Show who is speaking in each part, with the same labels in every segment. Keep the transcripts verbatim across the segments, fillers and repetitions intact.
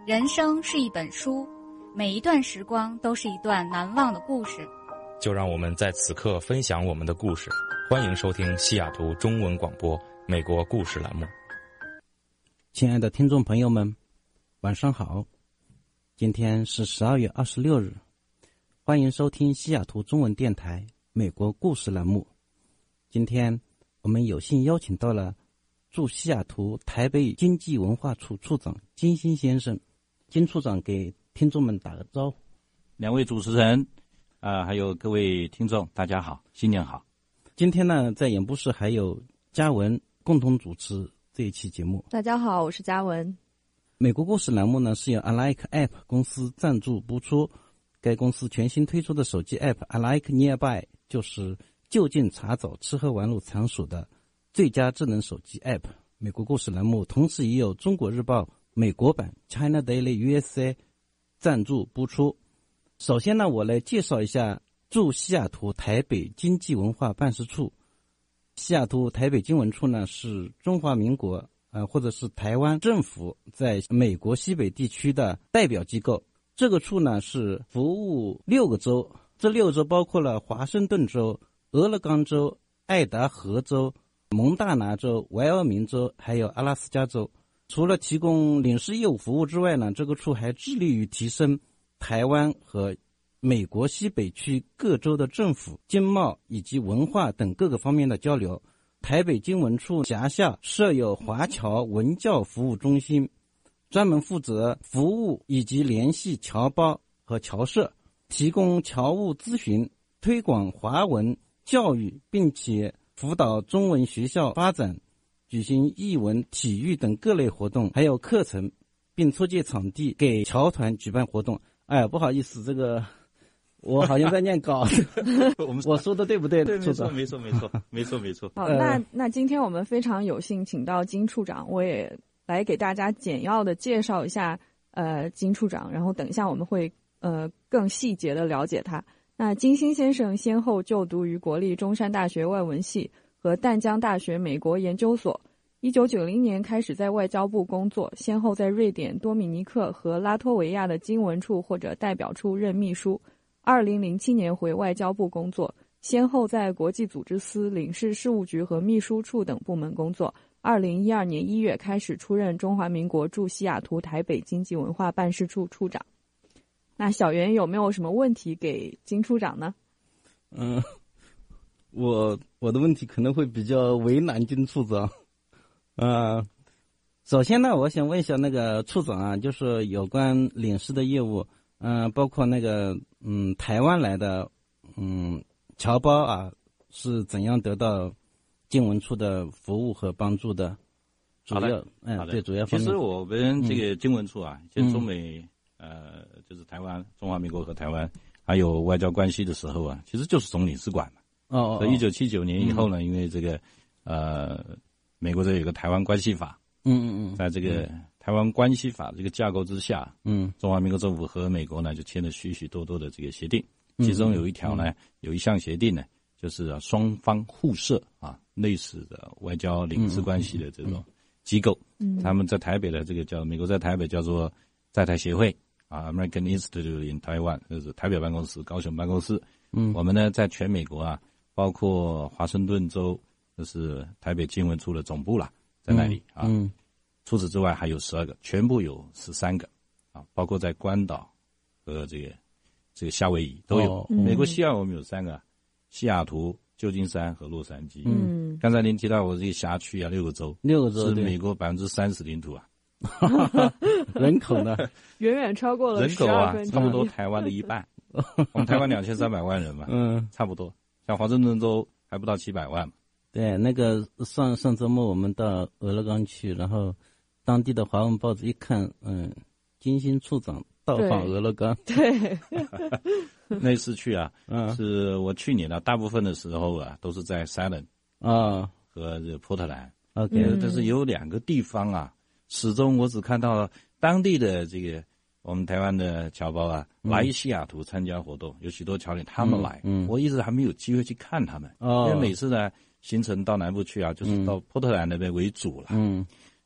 Speaker 1: 人生是一本书，每一段时光都是一段难忘的故事。
Speaker 2: 就让我们在此刻分享我们的故事。欢迎收听西雅图中文广播美国故事栏目。
Speaker 3: 亲爱的听众朋友们，晚上好。今天是十二月二十六日，欢迎收听西雅图中文电台美国故事栏目。今天我们有幸邀请到了驻西雅图台北经济文化处处长金星先生。金处长给听众们打个招呼。
Speaker 4: 两位主持人啊、呃，还有各位听众，大家好，新年好。
Speaker 3: 今天呢，在演播室还有嘉文共同主持这一期节目。
Speaker 5: 大家好，我是嘉文。
Speaker 3: 美国故事栏目呢是由 I Like App 公司赞助播出，该公司全新推出的手机 App I Like Nearby 就是就近查找吃喝玩乐场所的最佳智能手机 App。 美国故事栏目同时也有中国日报美国版 China Daily U S A 赞助播出。首先呢，我来介绍一下驻西雅图台北经济文化办事处。西雅图台北经文处呢是中华民国呃或者是台湾政府在美国西北地区的代表机构。这个处呢是服务六个州，这六个州包括了华盛顿州、俄勒冈州、爱达荷州、蒙大拿州、怀俄明州还有阿拉斯加州。除了提供领事业务服务之外呢，这个处还致力于提升台湾和美国西北区各州的政府、经贸以及文化等各个方面的交流。台北经文处辖下设有华侨文教服务中心，专门负责服务以及联系侨胞和侨社，提供侨务咨询，推广华文教育，并且辅导中文学校发展，举行艺文、体育等各类活动还有课程，并租借场地给侨团举办活动。哎呀，不好意思，这个我好像在念稿我说的对不对？
Speaker 4: 对，没错，没错，没错，没错，没错。
Speaker 5: 好，那那今天我们非常有幸请到金处长，我也来给大家简要的介绍一下呃金处长，然后等一下我们会呃更细节的了解他。那金星先生先后就读于国立中山大学外文系和淡江大学美国研究所。一九九零年开始在外交部工作，先后在瑞典、多米尼克和拉脱维亚的经文处或者代表处任秘书。二零零七年回外交部工作，先后在国际组织司、领事事务局和秘书处等部门工作。二零一二年一月开始出任中华民国驻西雅图台北经济文化办事处处长。那小袁有没有什么问题给金处长呢？
Speaker 3: 嗯，我我的问题可能会比较为难金处长。呃，首先呢，我想问一下那个处长啊，就是有关领事的业务，嗯、呃，包括那个嗯台湾来的嗯侨胞啊，是怎样得到经文处的服务和帮助的？主要嗯、呃、对主要方面。
Speaker 4: 其实我们这个经文处啊，就、嗯、中美呃就是台湾、中华民国和台湾还有外交关系的时候啊，其实就是总领事馆嘛。
Speaker 3: 哦哦。
Speaker 4: 所以一九七九年以后呢、嗯，因为这个呃。美国这有个台湾关系法，
Speaker 3: 嗯嗯嗯，
Speaker 4: 在这个台湾关系法这个架构之下，
Speaker 3: 嗯，
Speaker 4: 中华民国政府和美国呢就签了许许多多的这个协定，其中有一条呢，嗯、有一项协定呢，就是双方互设啊类似的外交领事关系的这种机构，嗯，他们在台北的这个叫美国在台北叫做在台协会啊 ，American Institute in Taiwan， 就是台北办公室、高雄办公室，嗯，我们呢在全美国啊，包括华盛顿州。就是台北经文处的总部啦，在那里、嗯、啊、嗯。除此之外还有十二个，全部有十三个啊，包括在关岛和这个这个夏威夷都有。哦、美国西岸我们有三个，西雅图、旧金山和洛杉矶。嗯。刚才您提到我这个辖区啊，六个州，
Speaker 3: 六个州
Speaker 4: 是美国百分之三十领土啊。
Speaker 3: 人口呢？
Speaker 5: 远远超过了
Speaker 4: 人口啊，差不多台湾的一半。我们台湾两千三百万人嘛，嗯，差不多。像华盛顿州还不到七百万嘛。
Speaker 3: 对，那个上上周末我们到俄勒冈去，然后当地的华文报纸一看，嗯，金星处长到访俄勒冈。
Speaker 5: 对，
Speaker 4: 那次去啊，嗯，是我去年啊，大部分的时候啊，都是在 Salem 啊和这波特兰。OK， 但是有两个地方啊，始终我只看到当地的这个我们台湾的侨胞啊，嗯、来西雅图参加活动，有许多侨领他们来，嗯，嗯我一直还没有机会去看他们，哦，因为每次呢。行程到南部去啊，就是到波特兰那边为主了。嗯，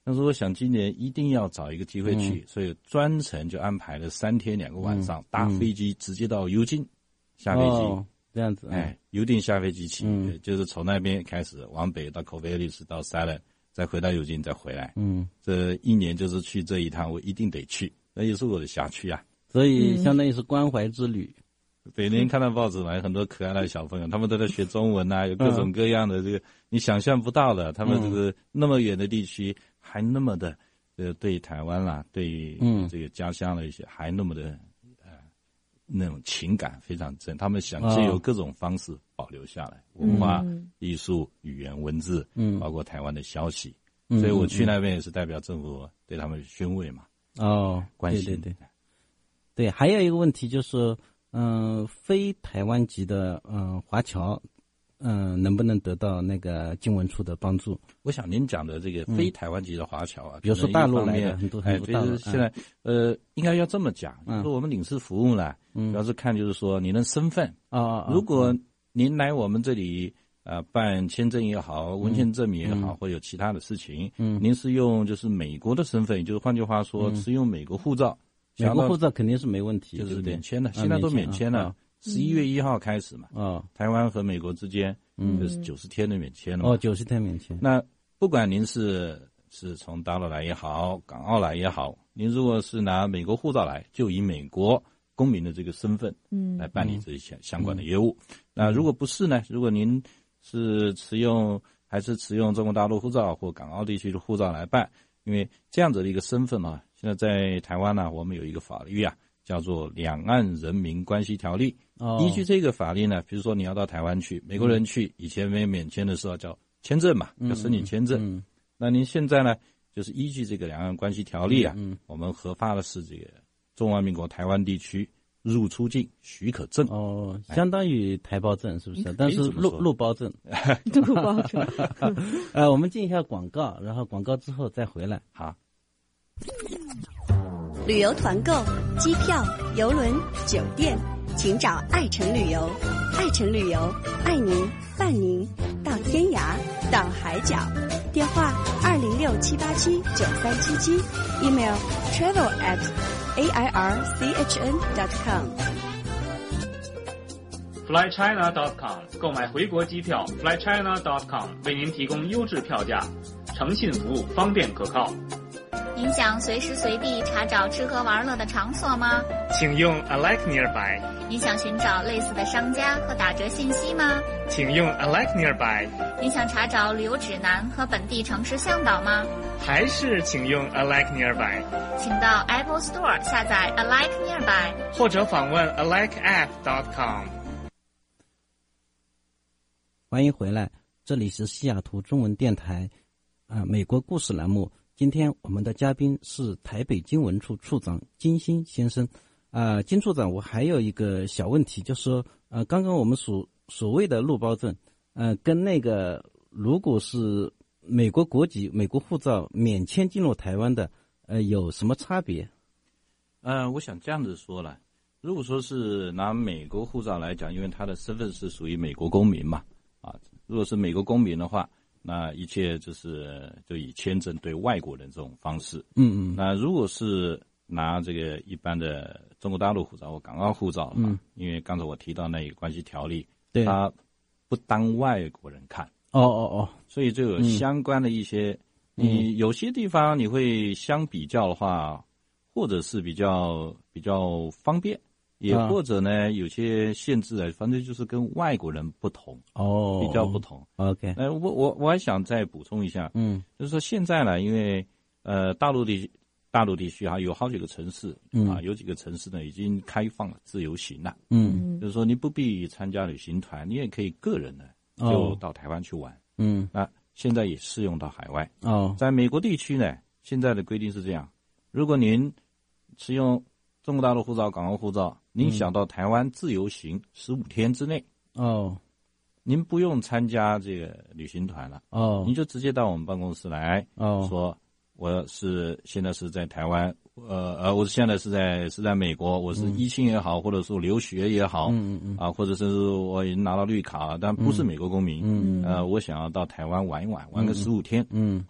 Speaker 4: 但是我想今年一定要找一个机会去，嗯、所以专程就安排了三天两个晚上，嗯、搭飞机直接到尤金下飞机。
Speaker 3: 哦这样子，
Speaker 4: 哎，尤丁下飞机起，嗯、就是从那边开始往北到 Corvallis 到 Salem， 再回到尤金再回来。嗯，这一年就是去这一趟，我一定得去，那也是我的辖区啊。
Speaker 3: 所以相当于是关怀之旅。
Speaker 4: 每年看到报纸来，很多可爱的小朋友，他们都在学中文啊，有各种各样的这个、嗯、你想象不到的，他们这个那么远的地区还那么的，呃，对台湾啦、啊，对这个家乡的一些还那么的。那种情感非常真，他们想借由各种方式保留下来、哦、文化、嗯、艺术、语言、文字，嗯，包括台湾的消息、嗯，所以我去那边也是代表政府对他们宣慰嘛。
Speaker 3: 哦，
Speaker 4: 关心，
Speaker 3: 对对对，对，还有一个问题就是，嗯、呃，非台湾籍的嗯、呃、华侨，嗯、呃，能不能得到那个经文处的帮助？
Speaker 4: 我想您讲的这个非台湾籍的华侨啊，
Speaker 3: 嗯、比如说大陆来的很多很多大陆，
Speaker 4: 哎，就是现在、嗯、呃，应该要这么讲，就是我们领事服务呢。主要是看就是说您的身份啊、嗯，如果您来我们这里呃办签证也好，文件证明也好，嗯、或者有其他的事情，嗯，您是用就是美国的身份，也就是换句话说、嗯、是用美国护照，
Speaker 3: 美国护照肯定是没问题，
Speaker 4: 就是免签的，现在都免签了，十一、啊、月一号开始嘛，啊，台湾和美国之间就是九十天的免签了嘛，
Speaker 3: 哦，九十天免签。
Speaker 4: 那不管您是是从大陆来也好，港澳来也好，您如果是拿美国护照来，就以美国公民的这个身份，嗯，来办理这些相关的业务。嗯、那如果不是呢？如果您是持用还是持用中国大陆护照或港澳地区的护照来办，因为这样子的一个身份呢，现在在台湾呢，我们有一个法律啊，叫做《两岸人民关系条例》。哦，依据这个法律呢，比如说你要到台湾去，美国人去，嗯、以前没有免签的时候叫签证嘛，要申请签证。嗯嗯、那您现在呢，就是依据这个《两岸关系条例》啊，嗯嗯、我们核发的是这个中华民国台湾地区入出境许可证。
Speaker 3: 哦，相当于台胞证是不是？哎、但是陆陆胞证，
Speaker 5: 陆胞证。
Speaker 3: 呃，我们进一下广告，然后广告之后再回来。
Speaker 4: 好。
Speaker 6: 旅游团购、机票、邮轮、酒店，请找爱城旅游。爱城旅游，爱您，伴您到天涯，到海角。电话二零六七八七九三七七 ，email travel at a i r c h n dot com。
Speaker 7: fly china dot com 购买回国机票 ，fly china dot com 为您提供优质票价，诚信服务，方便可靠。
Speaker 1: 您想随时随地查找吃喝玩乐的场所吗？
Speaker 7: 请用 I like nearby。
Speaker 1: 您想寻找类似的商家和打折信息吗？
Speaker 7: 请用 I like nearby。
Speaker 1: 您想查找旅游指南和本地城市向导吗？
Speaker 7: 还是请用 I like nearby。
Speaker 1: 请到 Apple Store 下载 I like nearby，
Speaker 7: 或者访问 I like app dot com。
Speaker 3: 欢迎回来，这里是西雅图中文电台啊、呃，美国故事栏目。今天我们的嘉宾是台北经文处处长金星先生。啊、呃，金处长，我还有一个小问题，就是说，呃，刚刚我们所所谓的陆胞证，呃，跟那个如果是美国国籍、美国护照免签进入台湾的，呃，有什么差别？
Speaker 4: 呃，我想这样子说了，如果说是拿美国护照来讲，因为他的身份是属于美国公民嘛，啊，如果是美国公民的话。那一切就是就以签证对外国人这种方式，嗯嗯。那如果是拿这个一般的中国大陆护照或港澳护照的话，嗯，因为刚才我提到那个关系条例，对，它不当外国人看，
Speaker 3: 哦哦哦，
Speaker 4: 所以就有相关的一些，嗯、你有些地方你会相比较的话，或者是比较比较方便。也或者呢、啊，有些限制啊，反正就是跟外国人不同哦，比较不同。
Speaker 3: OK，
Speaker 4: 呃，我我我还想再补充一下，嗯，就是说现在呢，因为呃大陆地大陆地区啊有好几个城市，嗯啊，有几个城市呢已经开放了自由行了，嗯，就是说你不必参加旅行团，你也可以个人呢就到台湾去玩，嗯，那现在也适用到海外哦。在美国地区呢，现在的规定是这样：如果您持用中国大陆护照、港澳护照，您想到台湾自由行十五天之内，哦，您不用参加这个旅行团了，哦，您就直接到我们办公室来，哦，说我是现在是在台湾，呃呃，我现在是在是在美国，我是依亲也好，嗯、或者说留学也好，嗯嗯嗯，啊，或者是我已经拿到绿卡了，但不是美国公民，嗯嗯，呃，我想要到台湾玩一玩，玩个十五天，嗯 ，OK，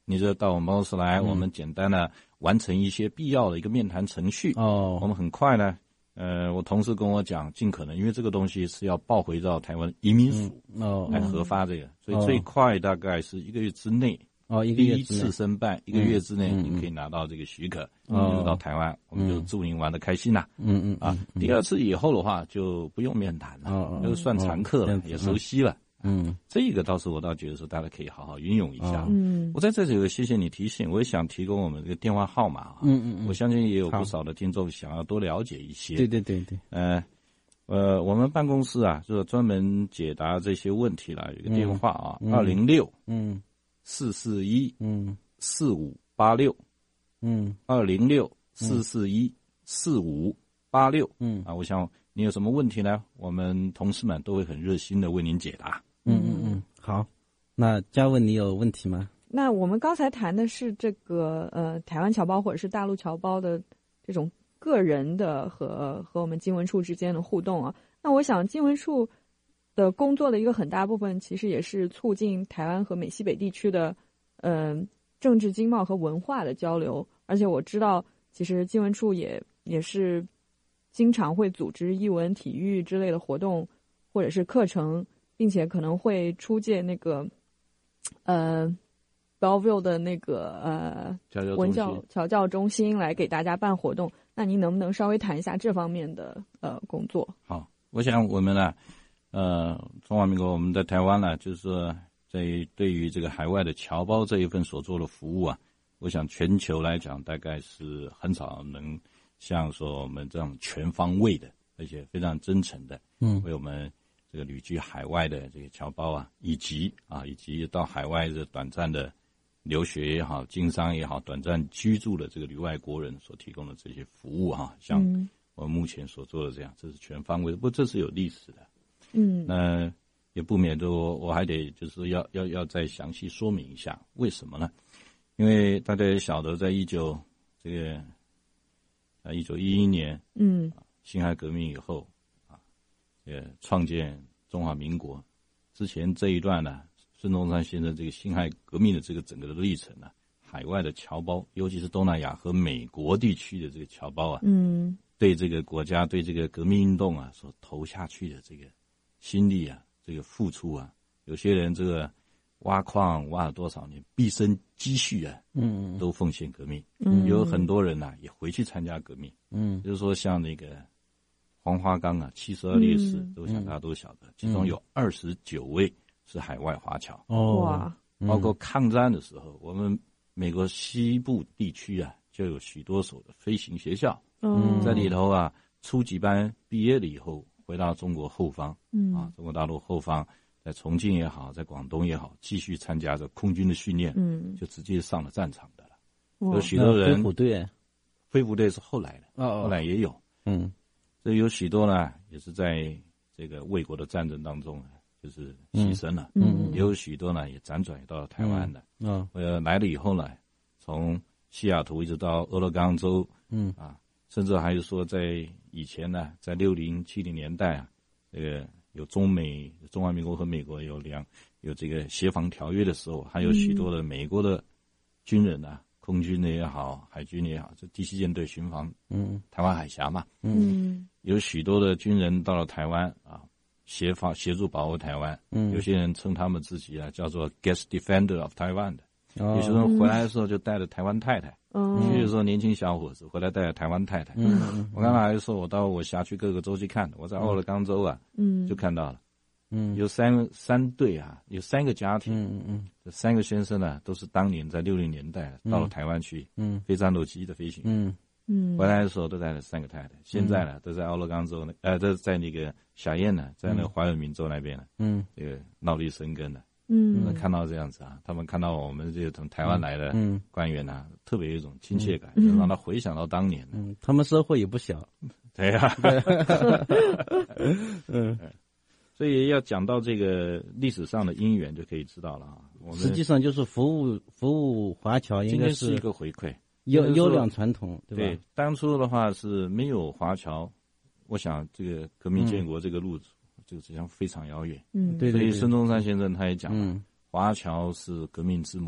Speaker 4: 你就到我们公司来，嗯、我们简单的完成一些必要的一个面谈程序。
Speaker 3: 哦，
Speaker 4: 我们很快呢，呃，我同事跟我讲，尽可能，因为这个东西是要报回到台湾移民署、嗯、哦来核发这个，所以最快大概是一个月之内。
Speaker 3: 哦，一个月
Speaker 4: 第一次申办，一个月之内你可以拿到这个许可，嗯、就到台湾，我们就祝您玩得开心啦。
Speaker 3: 嗯嗯
Speaker 4: 啊，第二次以后的话就不用面谈了，哦、就算常客了，哦、也熟悉了。
Speaker 3: 嗯，
Speaker 4: 这个倒是我倒觉得说大家可以好好运用一下。
Speaker 5: 嗯，
Speaker 4: 我在这里谢谢你提醒，我也想提供我们这个电话号码啊。
Speaker 3: 嗯嗯嗯，
Speaker 4: 我相信也有不少的听众想要多了解一些。
Speaker 3: 对对对对。
Speaker 4: 呃呃，我们办公室啊，就是专门解答这些问题了，有一个电话啊，二零六
Speaker 3: 嗯
Speaker 4: 四四一
Speaker 3: 嗯
Speaker 4: 四五八六
Speaker 3: 嗯
Speaker 4: 二零六四四一四五八六
Speaker 3: 嗯
Speaker 4: 啊，我想你有什么问题呢？我们同事们都会很热心的为您解答。
Speaker 3: 嗯嗯嗯，好，那嘉文你有问题吗？
Speaker 5: 那我们刚才谈的是这个呃台湾侨胞或者是大陆侨胞的这种个人的和和我们经文处之间的互动啊。那我想经文处的工作的一个很大部分其实也是促进台湾和美西北地区的嗯、呃、政治经贸和文化的交流，而且我知道其实经文处也也是经常会组织艺文体育之类的活动或者是课程，并且可能会出借那个呃 Belleville 的那个呃文教侨教中心来给大家办活动。那您能不能稍微谈一下这方面的呃工作？
Speaker 4: 好，我想我们呢呃中华民国我们在台湾呢，就是说在对于这个海外的侨胞这一份所做的服务啊，我想全球来讲大概是很少能像说我们这样全方位的，而且非常真诚的，
Speaker 3: 嗯，
Speaker 4: 为我们这个旅居海外的这个侨胞啊，以及啊以及到海外的短暂的留学也好，经商也好，短暂居住的这个旅外国人所提供的这些服务哈、啊，像我们目前所做的这样，这是全方位的，不过这是有历史的，
Speaker 5: 嗯，
Speaker 4: 那也不免的我我还得就是要要要再详细说明一下为什么呢？因为大家也晓得，在一九这个啊一九一一年，
Speaker 5: 嗯，
Speaker 4: 辛亥革命以后啊，也创建中华民国之前这一段呢。孙中山先生这个辛亥革命的这个整个的历程呢、啊，海外的侨胞，尤其是东南亚和美国地区的这个侨胞啊，
Speaker 5: 嗯，
Speaker 4: 对这个国家对这个革命运动啊所投下去的这个心力啊，这个付出啊，有些人这个挖矿挖了多少年，毕生积蓄啊，
Speaker 3: 嗯，
Speaker 4: 都奉献革命，
Speaker 5: 嗯，
Speaker 4: 有很多人呐、啊、也回去参加革命，
Speaker 3: 嗯，
Speaker 4: 就是说像那个黄花岗啊，七十二烈士，
Speaker 5: 嗯、
Speaker 4: 都想大家都晓得，其中有二十九位。是海外华侨
Speaker 3: 哦，
Speaker 5: 哇！
Speaker 4: 包括抗战的时候，我们美国西部地区啊，就有许多所的飞行学校，
Speaker 5: 嗯，
Speaker 4: 在里头啊，初级班毕业了以后，回到中国后方，
Speaker 5: 嗯
Speaker 4: 啊，中国大陆后方，在重庆也好，在广东也好，继续参加着空军的训练，
Speaker 5: 嗯，
Speaker 4: 就直接上了战场的了。
Speaker 5: 有
Speaker 4: 许多人，
Speaker 3: 飞虎队，
Speaker 4: 飞虎队是后来的，
Speaker 3: 哦，
Speaker 4: 后来也有，
Speaker 3: 嗯，
Speaker 4: 这有许多呢，也是在这个卫国的战争当中。就是牺牲了，
Speaker 5: 嗯，
Speaker 4: 也有许多呢也辗转到了台湾的，
Speaker 3: 嗯，
Speaker 4: 呃，来了以后呢，从西雅图一直到俄勒冈州，
Speaker 3: 嗯
Speaker 4: 啊，甚至还有说在以前呢，在六零七零年代啊，这个有中美中华民国和美国有两有这个协防条约的时候，还有许多的美国的军人啊，空军的也好，海军的也好，这第七舰队巡防，
Speaker 3: 嗯，
Speaker 4: 台湾海峡嘛，
Speaker 5: 嗯，
Speaker 4: 有许多的军人到了台湾啊。协防协助保护台湾，
Speaker 3: 嗯，
Speaker 4: 有些人称他们自己啊叫做 guest defender of Taiwan 的，
Speaker 3: 哦，
Speaker 4: 有些人回来的时候就带着台湾太太，
Speaker 5: 嗯，
Speaker 4: 有些时候年轻小伙子回来带着台湾太太，
Speaker 3: 嗯，嗯
Speaker 4: 我刚才还说我到我辖区各个州去看，我在奥勒冈州啊，
Speaker 5: 嗯，
Speaker 4: 就看到了，
Speaker 3: 嗯，
Speaker 4: 有三三对啊，有三个家庭，
Speaker 3: 嗯嗯，
Speaker 4: 这三个先生呢都是当年在六零年代到了台湾去，
Speaker 3: 嗯，
Speaker 4: 飞战斗机的飞行，
Speaker 3: 嗯。
Speaker 5: 嗯，
Speaker 4: 回来的时候都带了三个太太，现在呢都在奥勒冈州呢，呃，都在那个霞燕呢，在那个怀俄明州那边呢，
Speaker 3: 嗯，
Speaker 4: 这个闹力生根了，
Speaker 5: 嗯，
Speaker 4: 看到这样子啊，他们看到我们这个从台湾来的官员啊，
Speaker 3: 嗯、
Speaker 4: 特别有一种亲切感，嗯、就让他回想到当年。
Speaker 3: 嗯，他们收获也不小。
Speaker 4: 对呀、啊，嗯，所以要讲到这个历史上的因缘，就可以知道了啊。我们
Speaker 3: 实际上就是服务服务华侨，应该
Speaker 4: 是一个回馈。
Speaker 3: 优优良传统，对吧？
Speaker 4: 对，当初的话是没有华侨，我想这个革命建国这个路，这个实际上非常遥远。
Speaker 5: 嗯，
Speaker 3: 对。
Speaker 4: 所以孙中山先生他也讲了，
Speaker 3: 嗯、
Speaker 4: 华侨是革命之母啊。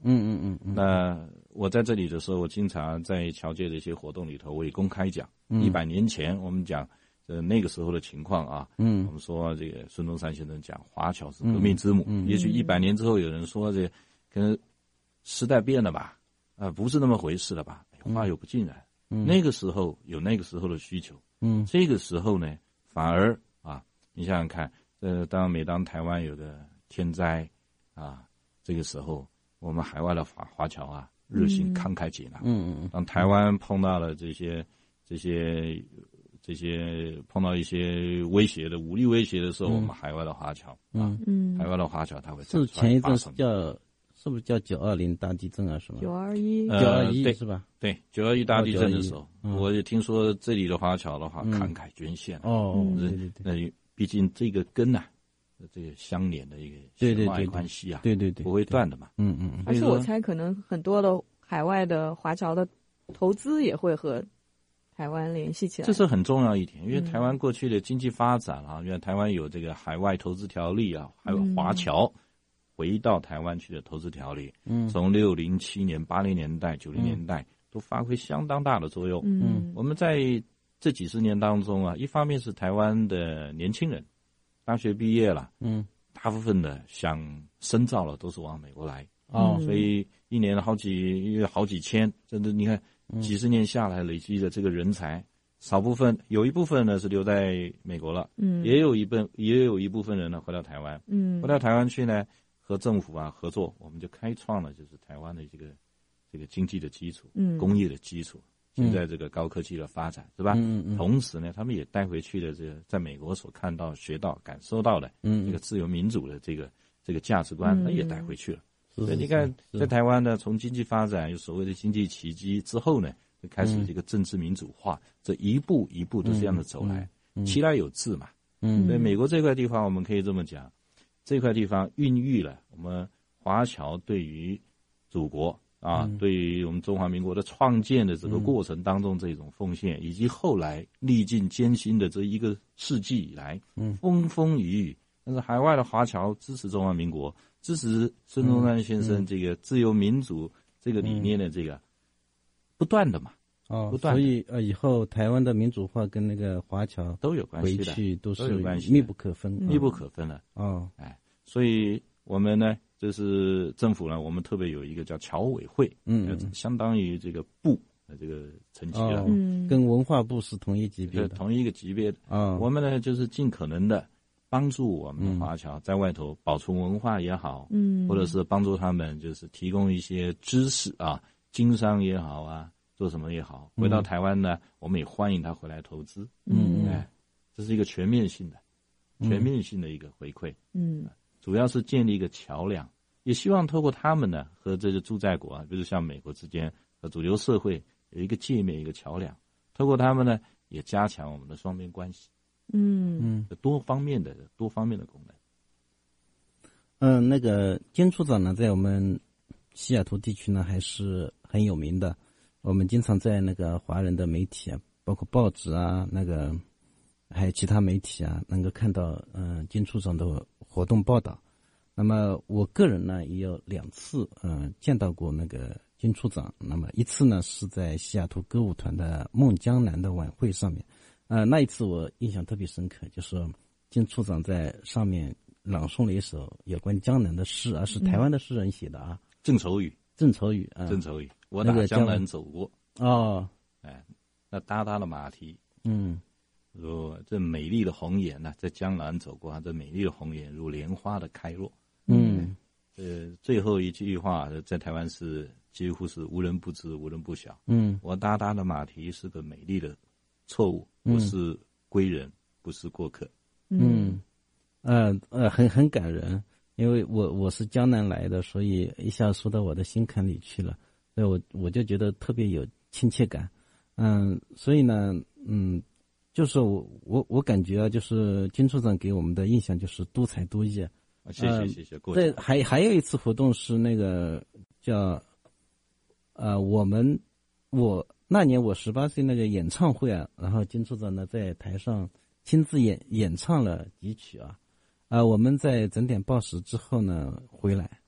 Speaker 3: 嗯嗯嗯嗯。
Speaker 4: 那我在这里的时候，我经常在侨界的一些活动里头，我也公开讲，一百、嗯、年前我们讲呃那个时候的情况啊，嗯，我们说这个孙中山先生讲华侨是革命之母，嗯嗯、也许一百年之后有人说这可能时代变了吧，啊、呃，不是那么回事了吧，话又不尽然。嗯、那个时候有那个时候的需求，嗯，这个时候呢，反而啊，你想想看，呃，当每当台湾有个天灾啊，这个时候我们海外的华华侨啊，热心慷慨解囊，嗯嗯，当台湾碰到了这些这些这些碰到一些威胁的武力威胁的时候，嗯、我们海外的华侨啊，嗯，海外的华侨他会
Speaker 3: 是前一阵是叫。是不是叫九二零大地震啊？是吗？
Speaker 5: 九二一，
Speaker 3: 九二一是吧？
Speaker 4: 对，九二一大地震的时候，嗯、我也听说这里的华侨的话慷慨捐献、啊。哦，嗯、对对对。那毕竟这个根呐、啊，这个相连的一个血脉关系啊，
Speaker 3: 对对对，
Speaker 4: 不会断的嘛。
Speaker 3: 嗯嗯。
Speaker 5: 而且我猜，可能很多的海外的华侨的投资也会和台湾联系起来。
Speaker 4: 这是很重要一点，因为台湾过去的经济发展啊，因为台湾有这个海外投资条例啊，还有华侨。嗯回到台湾去的投资条例，嗯，从六零七年、八零年代、九零年代、嗯、都发挥相当大的作用。嗯，我们在这几十年当中啊，一方面是台湾的年轻人，大学毕业了，嗯，大部分的想深造了都是往美国来，哦，所以一年好几好几千，甚至你看几十年下来累积的这个人才，少部分有一部分呢是留在美国了，嗯，也有一部也有一部分人呢回到台湾，嗯，回到台湾去呢。和政府啊合作，我们就开创了就是台湾的这个这个经济的基础，嗯，工业的基础。现在这个高科技的发展，是吧？嗯嗯。同时呢，他们也带回去了这个在美国所看到、学到、感受到的这个自由民主的这个这个价值观，那也带回去了。所以你看，在台湾呢，从经济发展有所谓的经济奇迹之后呢，就开始这个政治民主化，这一步一步都是这样的走来，其来有自嘛。嗯。所以美国这块地方，我们可以这么讲。这块地方孕育了我们华侨对于祖国啊，嗯、对于我们中华民国的创建的这个过程当中这种奉献，嗯、以及后来历尽艰辛的这一个世纪以来，嗯，风风雨雨，但是海外的华侨支持中华民国，支持孙中山先生这个自由民主这个理念的这个、嗯、不断的嘛。
Speaker 3: 哦，不断所以呃，以后台湾的民主化跟那个华侨
Speaker 4: 都有关系的，
Speaker 3: 回去都是密不可分，
Speaker 4: 密不可分了。哦，哎，所以我们呢，就是政府呢，我们特别有一个叫侨委会，嗯，相当于这个部的这个层级了，
Speaker 3: 嗯，跟文化部是同一级别的，
Speaker 4: 同一个级别的。啊，我们呢就是尽可能的帮助我们的华侨在外头保存文化也好，嗯，或者是帮助他们就是提供一些知识啊，经商也好啊。做什么也好，回到台湾呢，嗯、我们也欢迎他回来投资。嗯，哎，这是一个全面性的、全面性的一个回馈。嗯，主要是建立一个桥梁，也希望透过他们呢，和这个驻在国啊，比如像美国之间和主流社会有一个界面、一个桥梁。透过他们呢，也加强我们的双边关系。嗯嗯，多方面的、多方面的功能。
Speaker 3: 嗯，那个金处长呢，在我们西雅图地区呢，还是很有名的。我们经常在那个华人的媒体啊，包括报纸啊，那个还有其他媒体啊，能够看到嗯、呃、金处长的活动报道。那么我个人呢也有两次嗯、呃、见到过那个金处长。那么一次呢是在西雅图歌舞团的梦江南的晚会上面，呃那一次我印象特别深刻，就是金处长在上面朗诵了一首有关江南的诗，而是台湾的诗人写的啊，
Speaker 4: 郑愁予。
Speaker 3: 郑愁予啊，
Speaker 4: 郑愁予。我打江南走过，
Speaker 3: 那个、哦，
Speaker 4: 哎，那哒哒的马蹄，嗯，说这美丽的红颜呐、啊，在江南走过，这美丽的红颜如莲花的开落，嗯，呃，最后一句话在台湾是几乎是无人不知、无人不晓，嗯，我哒哒的马蹄是个美丽的错误，我是归人，不是过客，
Speaker 3: 嗯，呃呃，很很感人，因为我我是江南来的，所以一下说到我的心坎里去了。所以我我就觉得特别有亲切感，嗯，所以呢，嗯，就是我我我感觉啊，就是金处长给我们的印象就是多才多艺。
Speaker 4: 啊，谢谢谢谢。
Speaker 3: 对、呃，还还有一次活动是那个叫，呃，我们我那年我十八岁那个演唱会啊，然后金处长呢在台上亲自演演唱了几曲啊，啊、呃，我们在整点报时之后呢回来。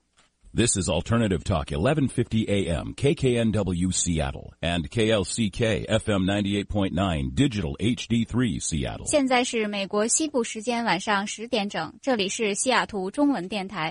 Speaker 8: This is Alternative Talk, eleven fifty A M, K K N W Seattle, and K L C K F M ninety-eight point nine Digital H D three Seattle.
Speaker 1: 现在是美国西部时间晚上十点整，这里是西雅图中文电台。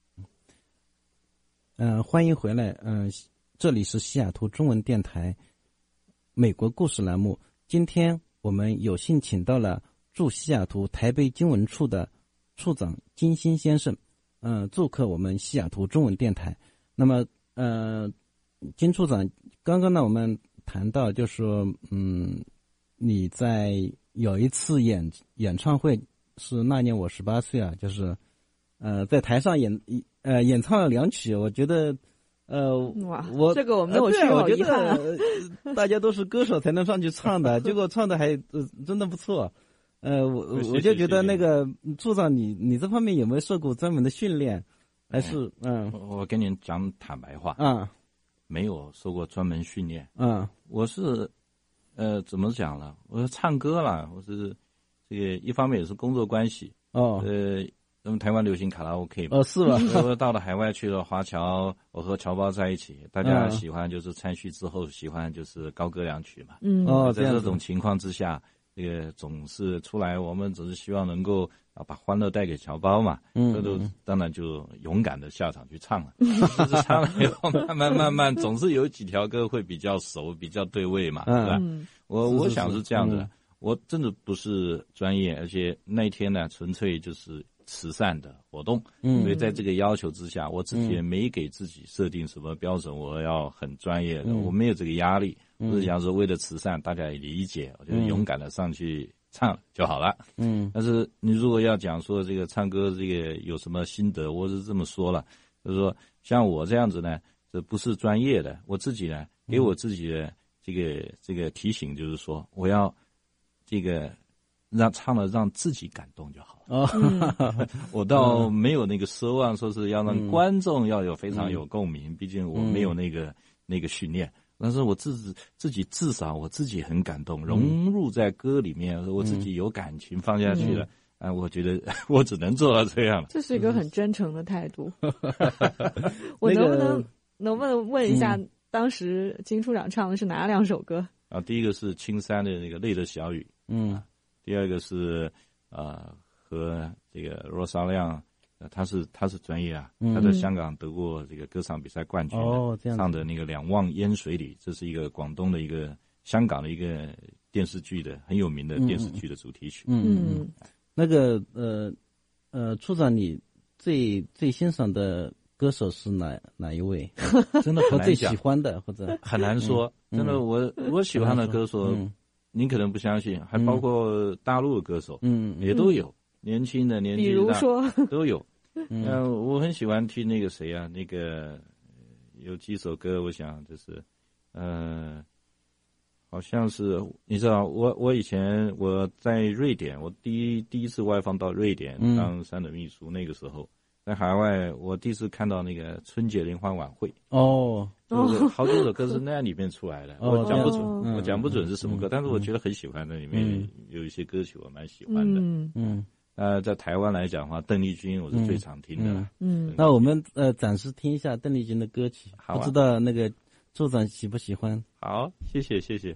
Speaker 3: 嗯、呃，欢迎回来。嗯、呃，这里是西雅图中文电台美国故事栏目。今天我们有幸请到了驻西雅图台北经文处的处长金星先生，嗯、呃，做客我们西雅图中文电台。那么，呃，金处长，刚刚呢我们谈到，就是说，嗯，你在有一次演演唱会，是那年我十八岁啊，就是，呃，在台上演呃演唱了两曲，我觉得。呃，
Speaker 5: 哇，
Speaker 3: 我
Speaker 5: 这个我没有去，
Speaker 3: 呃、
Speaker 5: 好遗憾啊！
Speaker 3: 呃、大家都是歌手才能上去唱的，结果唱的还呃真的不错。呃，我我就觉得那个处长，你你这方面有没有受过专门的训练？还是嗯？
Speaker 4: 我跟您讲坦白话，
Speaker 3: 嗯，
Speaker 4: 没有受过专门训练。
Speaker 3: 嗯，
Speaker 4: 我是呃怎么讲呢？我是唱歌啦，我是这个一方面也是工作关系
Speaker 3: 哦，
Speaker 4: 呃。那么台湾流行卡拉 OK 嘛？
Speaker 3: 哦，是吧？
Speaker 4: 我到了海外去了华侨，我和侨胞在一起，大家喜欢就是参叙之后喜欢就是高歌两曲嘛。
Speaker 5: 嗯，
Speaker 3: 哦，
Speaker 4: 在这种情况之下，这个总是出来，我们总是希望能够啊把欢乐带给侨胞嘛。
Speaker 3: 嗯，
Speaker 4: 这都当然就勇敢的下场去唱了。就是唱了以后，慢慢慢慢，总是有几条歌会比较熟，比较对味嘛，
Speaker 3: 嗯、
Speaker 4: 对吧？
Speaker 5: 嗯、
Speaker 4: 我我想是这样的、
Speaker 3: 嗯，
Speaker 4: 我真的不是专业，而且那一天呢，纯粹就是慈善的活动，
Speaker 3: 嗯，
Speaker 4: 所以在这个要求之下，我自己也没给自己设定什么标准，我要很专业的，
Speaker 3: 嗯、
Speaker 4: 我没有这个压力。我是想说，为了慈善，大家也理解，我就勇敢的上去唱就好了。
Speaker 3: 嗯，
Speaker 4: 但是你如果要讲说这个唱歌这个有什么心得，我是这么说了，就是说像我这样子呢，这不是专业的，我自己呢给我自己的这个这个提醒，就是说我要这个。让唱了让自己感动就好了。
Speaker 3: 哦，
Speaker 4: 嗯、我倒没有那个奢望，说是要让观众要有非常有共鸣，嗯、毕竟我没有那个、嗯、那个训练。但是我自己自己至少我自己很感动，融入在歌里面，嗯、我自己有感情放下去了。嗯、啊，我觉得我只能做到这样了。
Speaker 5: 这是一个很真诚的态度。我能不能、那个、能不能问一下，嗯、当时金处长唱的是哪两首歌？
Speaker 4: 啊，第一个是青山的那个《泪的小雨》。
Speaker 3: 嗯。
Speaker 4: 啊第二个是，呃，和这个罗少亮，呃，他是他是专业啊，
Speaker 3: 嗯、
Speaker 4: 他在香港得过这个歌唱比赛冠军的，
Speaker 3: 哦，这样
Speaker 4: 唱的那个《两忘烟水里》，这是一个广东的一个香港的一个电视剧的很有名的电视剧的主题曲。
Speaker 3: 嗯 嗯, 嗯，那个呃呃，处长，你最最欣赏的歌手是哪哪一位？
Speaker 4: 真的很难讲，
Speaker 3: 最喜欢的或者
Speaker 4: 很难说。嗯、真的，我我喜欢的歌手。嗯您可能不相信，还包括大陆的歌手，
Speaker 3: 嗯，
Speaker 4: 也都有，年轻的、年纪大，
Speaker 5: 比如说
Speaker 4: 都有。
Speaker 3: 嗯、
Speaker 4: 呃，我很喜欢听那个谁啊，那个有几首歌，我想就是，呃，好像是你知道，我我以前我在瑞典，我第一第一次外访到瑞典当三等秘书，嗯、那个时候。在海外，我第一次看到那个春节联欢晚会
Speaker 3: 哦，
Speaker 4: 就是好几首歌是那里面出来的，
Speaker 3: 哦、
Speaker 4: 我讲不准，
Speaker 3: 嗯、
Speaker 4: 我讲不准是什么歌，嗯、但是我觉得很喜欢的，里面有一些歌曲我蛮喜欢的。
Speaker 5: 嗯
Speaker 3: 嗯，
Speaker 4: 呃，在台湾来讲的话，邓丽君我是最常听的。
Speaker 5: 嗯，嗯
Speaker 3: 那我们呃暂时听一下邓丽君的歌曲，
Speaker 4: 好、啊，
Speaker 3: 不知道那个处长喜不喜欢？
Speaker 4: 好，谢谢谢谢。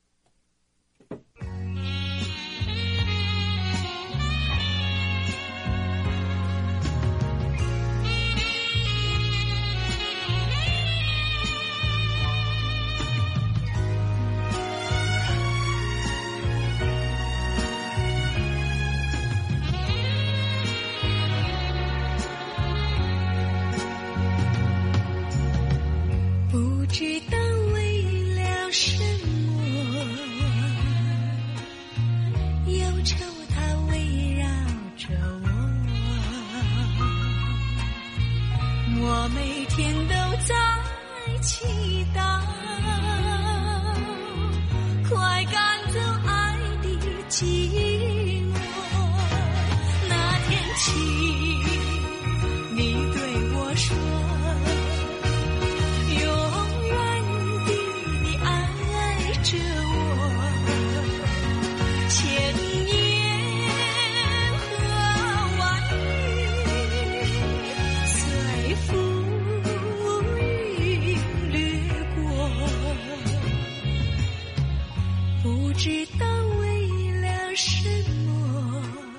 Speaker 9: 不知道为了什么，忧愁它围绕着我，我每天都在祈祷，快赶走爱的寂寞。那天起，你对我说，随风不知道为了什么。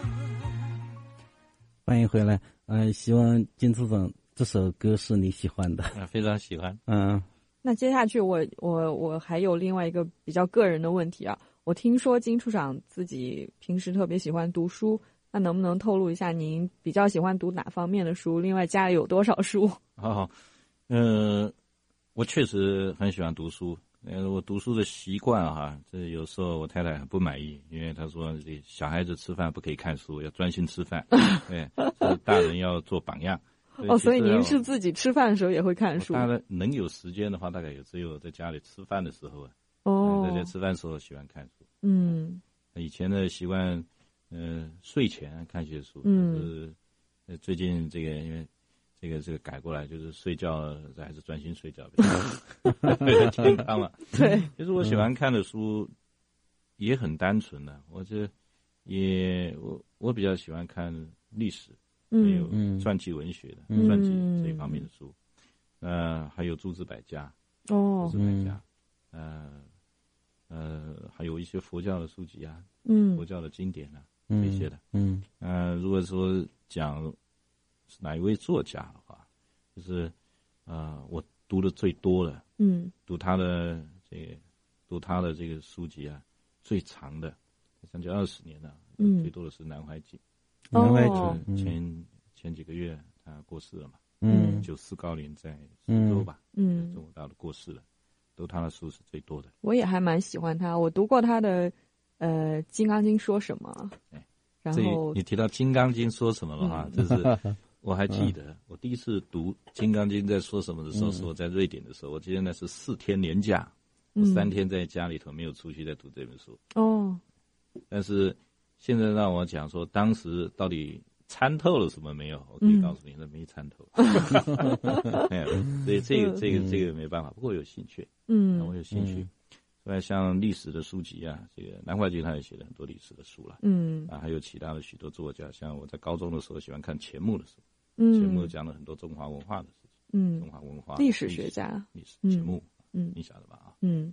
Speaker 3: 欢迎回来，嗯、呃，希望金处长这首歌是你喜欢的，
Speaker 4: 啊，非常喜欢。
Speaker 3: 嗯，
Speaker 5: 那接下去我我我还有另外一个比较个人的问题啊，我听说金处长自己平时特别喜欢读书，那能不能透露一下您比较喜欢读哪方面的书？另外家里有多少书？
Speaker 4: 哦，呃，我确实很喜欢读书。呃，我读书的习惯哈，这有时候我太太很不满意，因为她说这小孩子吃饭不可以看书，要专心吃饭，对，大人要做榜样。
Speaker 5: 哦，所以您是自己吃饭的时候也会看书？
Speaker 4: 当然，能有时间的话，大概也只有在家里吃饭的时候啊。
Speaker 5: 哦，
Speaker 4: 在家吃饭的时候喜欢看书。
Speaker 5: 嗯，
Speaker 4: 以前的习惯，呃，睡前看些书。
Speaker 5: 嗯，
Speaker 4: 就是呃，最近这个因为。这个这个改过来，就是睡觉还是专心睡觉比较健康嘛。
Speaker 5: 对，
Speaker 4: 其实我喜欢看的书也很单纯的，我这也我我比较喜欢看历史，还有传记文学的、
Speaker 5: 嗯、
Speaker 4: 传记这一方面的书，呃，还有诸子百家，
Speaker 5: 哦，
Speaker 4: 诸子百家，呃呃，还有一些佛教的书籍啊，
Speaker 5: 嗯，
Speaker 4: 佛教的经典啊，这些的，
Speaker 3: 嗯，
Speaker 4: 呃，如果说讲。是哪一位作家的话，就是呃，我读的最多的，
Speaker 5: 嗯，
Speaker 4: 读他的这个，读他的这个书籍啊，最长的，将近二十年了，
Speaker 5: 嗯，
Speaker 4: 最多的是南怀瑾。
Speaker 3: 南怀
Speaker 4: 瑾前前几个月他过世了嘛，
Speaker 5: 嗯，
Speaker 4: 九四高龄在苏州吧，
Speaker 5: 嗯，
Speaker 4: 中国大陆过世了，读他的书是最多的。
Speaker 5: 我也还蛮喜欢他，我读过他的呃《金刚经》说什么，
Speaker 4: 哎，
Speaker 5: 然后
Speaker 4: 你提到《金刚经》说什么的话，这是。我还记得，我第一次读《金刚经》在说什么的时候，是我在瑞典的时候。我记得那是四天连假，我三天在家里头没有出去在读这本书。
Speaker 5: 哦，
Speaker 4: 但是现在让我讲说，当时到底参透了什么没有？我可以告诉你，那没参透。没有，所以这个这个这个没办法。不过有兴趣，
Speaker 5: 嗯，
Speaker 4: 我有兴趣。另外，像历史的书籍啊，这个南怀瑾他也写了很多历史的书了，
Speaker 5: 嗯，
Speaker 4: 啊，还有其他的许多作家，像我在高中的时候喜欢看钱穆的书。
Speaker 5: 嗯，
Speaker 4: 钱穆讲了很多中华文化的事情，
Speaker 5: 嗯，
Speaker 4: 中华文化
Speaker 5: 历史学家，
Speaker 4: 历史钱穆，
Speaker 5: 嗯，
Speaker 4: 你晓得吧？啊，
Speaker 5: 嗯，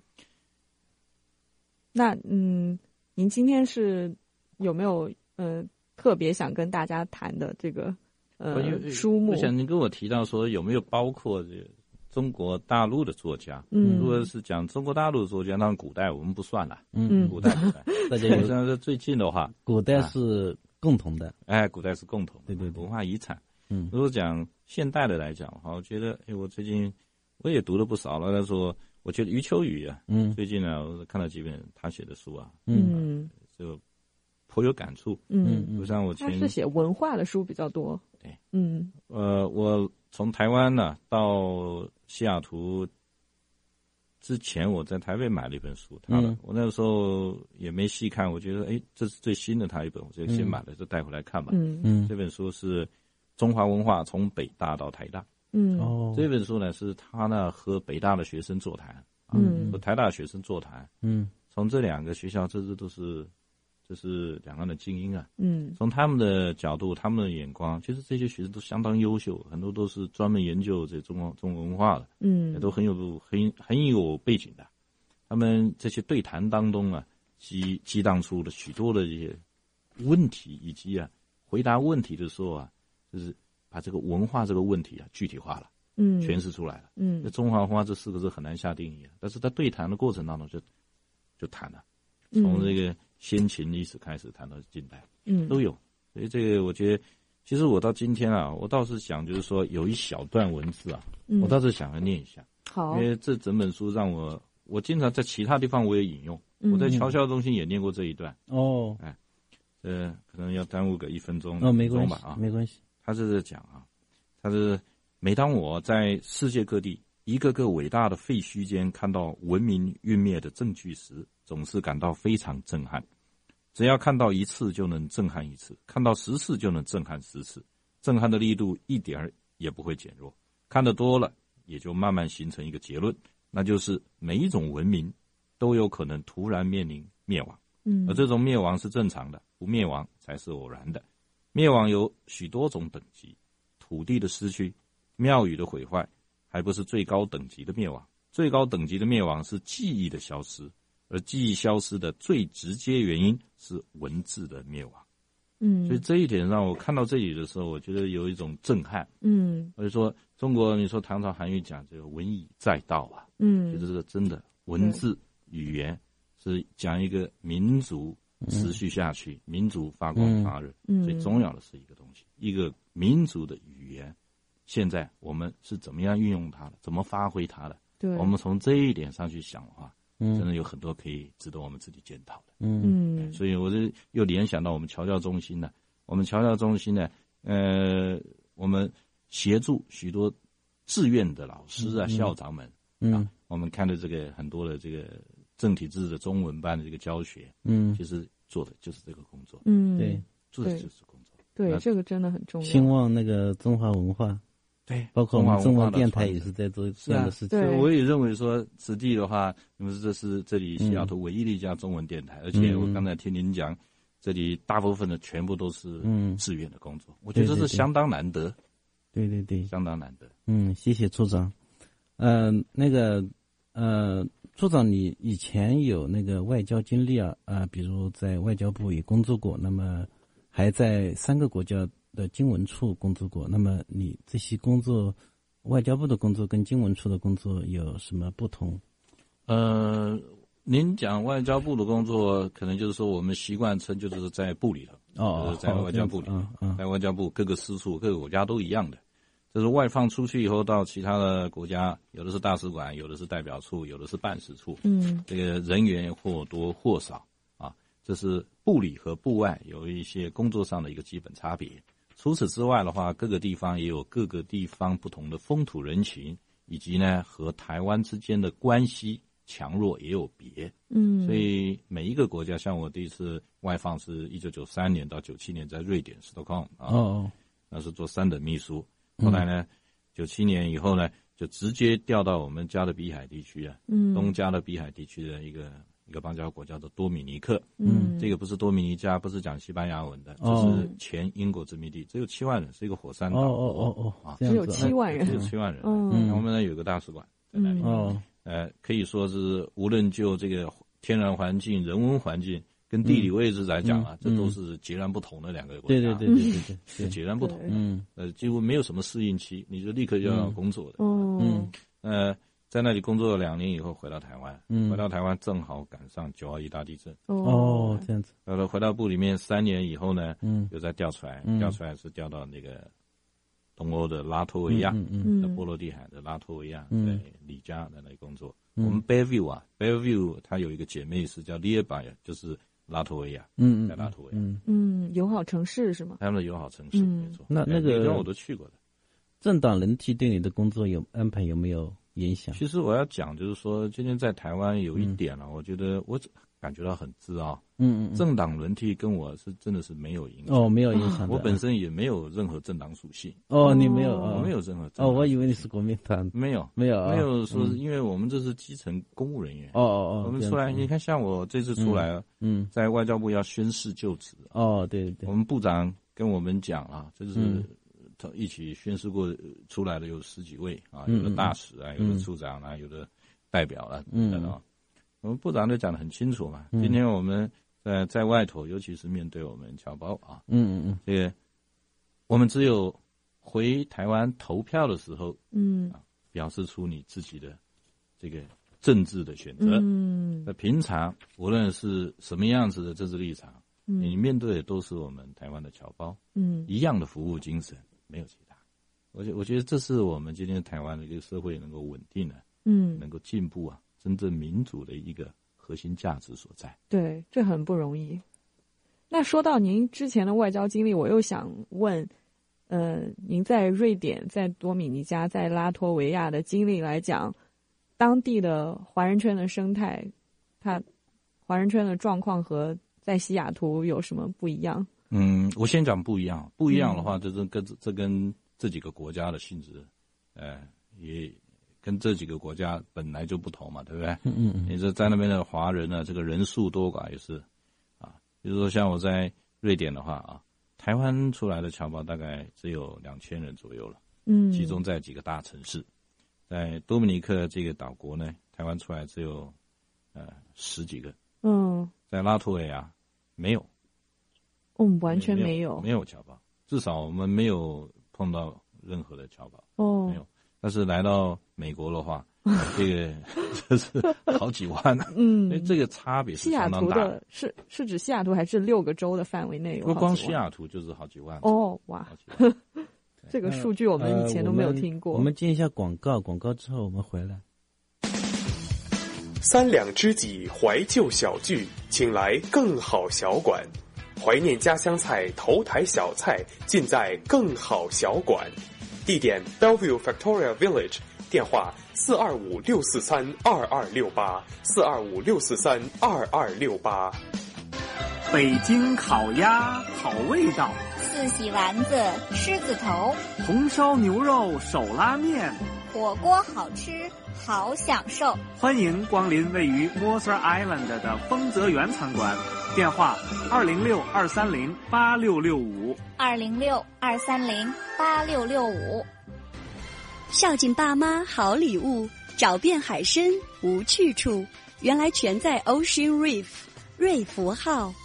Speaker 5: 那嗯，您今天是有没有呃特别想跟大家谈的这个呃书目？
Speaker 4: 我想您跟我提到说有没有包括这个中国大陆的作家？
Speaker 5: 嗯，
Speaker 4: 如果是讲中国大陆的作家，当然古代我们不算了，
Speaker 3: 嗯，
Speaker 4: 古代不算。大家有像是最近的话，
Speaker 3: 古代是共同的，
Speaker 4: 哎，古代是共同的，
Speaker 3: 对对对，
Speaker 4: 文化遗产。
Speaker 3: 嗯，
Speaker 4: 如果讲现代的来讲的话，我觉得，哎，我最近我也读了不少了。他说，我觉得余秋雨啊，
Speaker 3: 嗯，
Speaker 4: 最近呢，我看了几本他写的书啊，
Speaker 5: 嗯，
Speaker 4: 就颇有感触。
Speaker 5: 嗯，
Speaker 4: 就像我前
Speaker 5: 他是写文化的书比较多。
Speaker 4: 对，
Speaker 5: 嗯，
Speaker 4: 呃，我从台湾呢到西雅图之前，我在台北买了一本书，他的，
Speaker 3: 嗯、
Speaker 4: 我那个时候也没细看，我觉得，哎，这是最新的他一本，我就先买了，就带回来看吧。
Speaker 5: 嗯
Speaker 3: 嗯，
Speaker 4: 这本书是《中华文化从北大到台大》。
Speaker 5: 嗯，
Speaker 3: 哦，
Speaker 4: 这本书呢是他呢和北大的学生座谈，啊、
Speaker 5: 嗯，
Speaker 4: 和台大学生座谈，
Speaker 3: 嗯，
Speaker 4: 从这两个学校，这这都是，这是两岸的精英啊，
Speaker 5: 嗯，
Speaker 4: 从他们的角度，他们的眼光，其实这些学生都相当优秀，很多都是专门研究这中国中国文化的，
Speaker 5: 嗯，
Speaker 4: 也都很有很很有背景的。他们这些对谈当中啊，激激荡出了许多的这些问题，以及啊回答问题的时候啊，就是把这个文化这个问题啊具体化了，
Speaker 5: 嗯，
Speaker 4: 诠释出来了。
Speaker 5: 嗯，
Speaker 4: 中华文化这四个字很难下定义，但是在对谈的过程当中就就谈了，从这个先秦历史开始谈到近代，
Speaker 5: 嗯，
Speaker 4: 都有。所以这个我觉得，其实我到今天啊，我倒是想就是说有一小段文字啊，
Speaker 5: 嗯、
Speaker 4: 我倒是想要念一下。
Speaker 5: 好，
Speaker 4: 因为这整本书让我，我经常在其他地方我也引用，
Speaker 5: 嗯、
Speaker 4: 我在侨校中心也念过这一段。
Speaker 3: 哦，
Speaker 4: 哎，呃，可能要耽误个一分钟
Speaker 3: 哦，没关系
Speaker 4: 吧啊，
Speaker 3: 没关系。
Speaker 4: 他是在讲啊，他是每当我在世界各地一个个伟大的废墟间看到文明陨灭的证据时，总是感到非常震撼。只要看到一次就能震撼一次，看到十次就能震撼十次，震撼的力度一点儿也不会减弱。看得多了，也就慢慢形成一个结论，那就是每一种文明都有可能突然面临灭亡。
Speaker 5: 嗯，
Speaker 4: 而这种灭亡是正常的，不灭亡才是偶然的。灭亡有许多种等级，土地的失去、庙宇的毁坏，还不是最高等级的灭亡。最高等级的灭亡是记忆的消失， 而记忆消失的最直接原因是文字的灭亡。
Speaker 5: 嗯，
Speaker 4: 所以这一点让我看到这里的时候，我觉得有一种震撼。
Speaker 5: 嗯，
Speaker 4: 我就说中国，你说唐朝韩愈讲这个文以载道啊，
Speaker 5: 嗯，
Speaker 4: 其实这个真的文字语言是讲一个民族持续下去，嗯、民族发光发热，
Speaker 5: 嗯、
Speaker 4: 最重要的是一个东西，一个民族的语言。现在我们是怎么样运用它的，怎么发挥它的？
Speaker 5: 对，
Speaker 4: 我们从这一点上去想的话，嗯，真的有很多可以值得我们自己检讨的。
Speaker 5: 嗯，
Speaker 4: 所以我就又联想到我们侨教中心呢，我们侨教中心呢，呃，我们协助许多志愿的老师啊、嗯、校长们，嗯，啊，我们看的这个很多的这个正体字的中文班的这个教学，嗯，其实做的就是这个工作，
Speaker 5: 嗯，
Speaker 3: 对，
Speaker 4: 做的就是工作，
Speaker 5: 对，这个真的很重要。
Speaker 3: 兴旺那个中华文化。
Speaker 4: 对，
Speaker 3: 包括我们中文电台也是在做这样的事情。
Speaker 4: 所以我也认为说，此地的话，因为这是这里西雅图唯一的一家中文电台，嗯、而且我刚才听您讲，这里大部分的全部都是志愿的工作，嗯、我觉得这是相当难得。
Speaker 3: 对对对，
Speaker 4: 相当难得。
Speaker 3: 嗯，谢谢处长。呃，那个呃，处长，你以前有那个外交经历啊啊、呃，比如在外交部也工作过，那么还在三个国家的经文处工作过，那么你这些工作，外交部的工作跟经文处的工作有什么不同？
Speaker 4: 呃，您讲外交部的工作，可能就是说我们习惯称就是在部里头，
Speaker 3: 哦，
Speaker 4: 就是在外交部里，
Speaker 3: 哦哦、
Speaker 4: 在外交部各个司处、各个国家都一样的。就是外放出去以后，到其他的国家，有的是大使馆，有的是代表处，有的是办事处，嗯，这个人员或多或少啊，这是部里和部外有一些工作上的一个基本差别。除此之外的话，各个地方也有各个地方不同的风土人情，以及呢和台湾之间的关系强弱也有别。嗯，所以每一个国家，像我第一次外放是一九九三年到九七年在瑞典斯托克啊，哦，那是做三等秘书。后来呢，九七年以后呢，就直接调到我们加勒比海地区啊，嗯，东加勒比海地区的一个。一个邦交国叫做多米尼克，嗯，这个不是多米尼加，不是讲西班牙文的，这是前英国殖民地，只有七万人，是一个火山岛，
Speaker 3: 哦哦哦哦，
Speaker 4: 啊，
Speaker 5: 只有七万人，
Speaker 4: 只有七万人，嗯，我们呢有个大使馆在那里，哦，呃，可以说是无论就这个天然环境、人文环境跟地理位置来讲啊，这都是截然不同的两个国家，
Speaker 3: 对对对对对对，
Speaker 4: 截然不同，嗯，呃，几乎没有什么适应期，你就立刻就要工作的，嗯，呃。在那里工作了两年以后，回到台湾，嗯，回到台湾正好赶上九二一大地震，
Speaker 3: 哦，这样子。
Speaker 4: 然后回到部里面三年以后呢，嗯，又再调出来，嗯、调出来是调到那个东欧的拉脱维亚，嗯嗯，在波罗的海的拉脱维亚，嗯、在里加在那里工作。嗯、我们 Bellevue 啊 ，Bellevue 它有一个姐妹市叫 Liebey， 就是拉脱维亚，嗯，在拉脱维亚，
Speaker 5: 嗯嗯，友好城市是吗？
Speaker 4: 他们的友好城市，没错。
Speaker 3: 那那个
Speaker 4: 地方我都去过的。
Speaker 3: 政党轮替对你的工作有安排有没有影响？
Speaker 4: 其实我要讲，就是说，今天在台湾有一点了、啊，嗯、我觉得我感觉到很自傲。嗯嗯，政党轮替跟我是真的是没有影响。
Speaker 3: 哦，没有影响。
Speaker 4: 我本身也没有任何政党属性。
Speaker 3: 哦，你没有？
Speaker 4: 我没有任何政党。
Speaker 3: 哦，我以为你是国民党。
Speaker 4: 没有，
Speaker 3: 没有，
Speaker 4: 没有说，因为我们这是基层公务人员。
Speaker 3: 哦哦哦。
Speaker 4: 我们出来，你看，像我这次出来，嗯，在外交部要宣誓就职。
Speaker 3: 哦，对对。
Speaker 4: 我们部长跟我们讲啊，就是。一起宣誓过出来的有十几位啊，有的大使啊，有的处长啊，有的代表啊等等啊。我们部长都讲得很清楚嘛。今天我们在在外头，尤其是面对我们侨胞啊，嗯嗯嗯，这个我们只有回台湾投票的时候，嗯啊，表示出你自己的这个政治的选择。嗯，那平常无论是什么样子的政治立场，你面对的都是我们台湾的侨胞，嗯，一样的服务精神。没有其他，我觉我觉得这是我们今天台湾的一个社会能够稳定的，嗯，能够进步啊，真正民主的一个核心价值所在。
Speaker 5: 对，这很不容易。那说到您之前的外交经历，我又想问，呃，您在瑞典、在多米尼加、在拉脱维亚的经历来讲，当地的华人圈的生态，它华人圈的状况和在西雅图有什么不一样？
Speaker 4: 嗯，我先讲不一样。不一样的话，这跟跟这跟这几个国家的性质，呃，也跟这几个国家本来就不同嘛，对不对？嗯嗯。你这在那边的华人呢，这个人数多寡也是，啊，比如说像我在瑞典的话啊，台湾出来的侨胞大概只有两千人左右了，嗯，集中在几个大城市。在多米尼克这个岛国呢，台湾出来只有呃十几个。
Speaker 5: 嗯，
Speaker 4: 在拉脱维亚没有，
Speaker 5: 嗯，完全
Speaker 4: 没
Speaker 5: 有，
Speaker 4: 没有侨胞，至少我们没有碰到任何的侨胞，
Speaker 5: 哦，
Speaker 4: 没有。但是来到美国的话，这个这是好几万，
Speaker 5: 嗯，
Speaker 4: 所以这个差别是相当大的。
Speaker 5: 西雅图的是是指西雅图还是六个州的范围内有好几万？
Speaker 4: 不光西雅图就是好几万。
Speaker 5: 哦，哇，这个数据我们以前都没有听过。
Speaker 3: 呃、我, 我们接一下广告，广告之后我们回来。
Speaker 10: 三两知己怀旧小聚，请来更好小馆。怀念家乡菜，头台小菜尽在更好小馆。地点 Bellevue Victoria Village， 电话四二五六四三二二六八四二五六四三二二六八。
Speaker 11: 北京烤鸭好味道，
Speaker 1: 四喜丸子狮子头，
Speaker 11: 红烧牛肉手拉面，
Speaker 1: 火锅好吃好享受。
Speaker 11: 欢迎光临位于 Mercer Island 的丰泽园餐馆，电话二零六二三零八六六五
Speaker 1: 二零六二三零八六六五。
Speaker 6: 孝敬爸妈好礼物，找遍海参无去处，原来全在 Ocean Reef 瑞福号。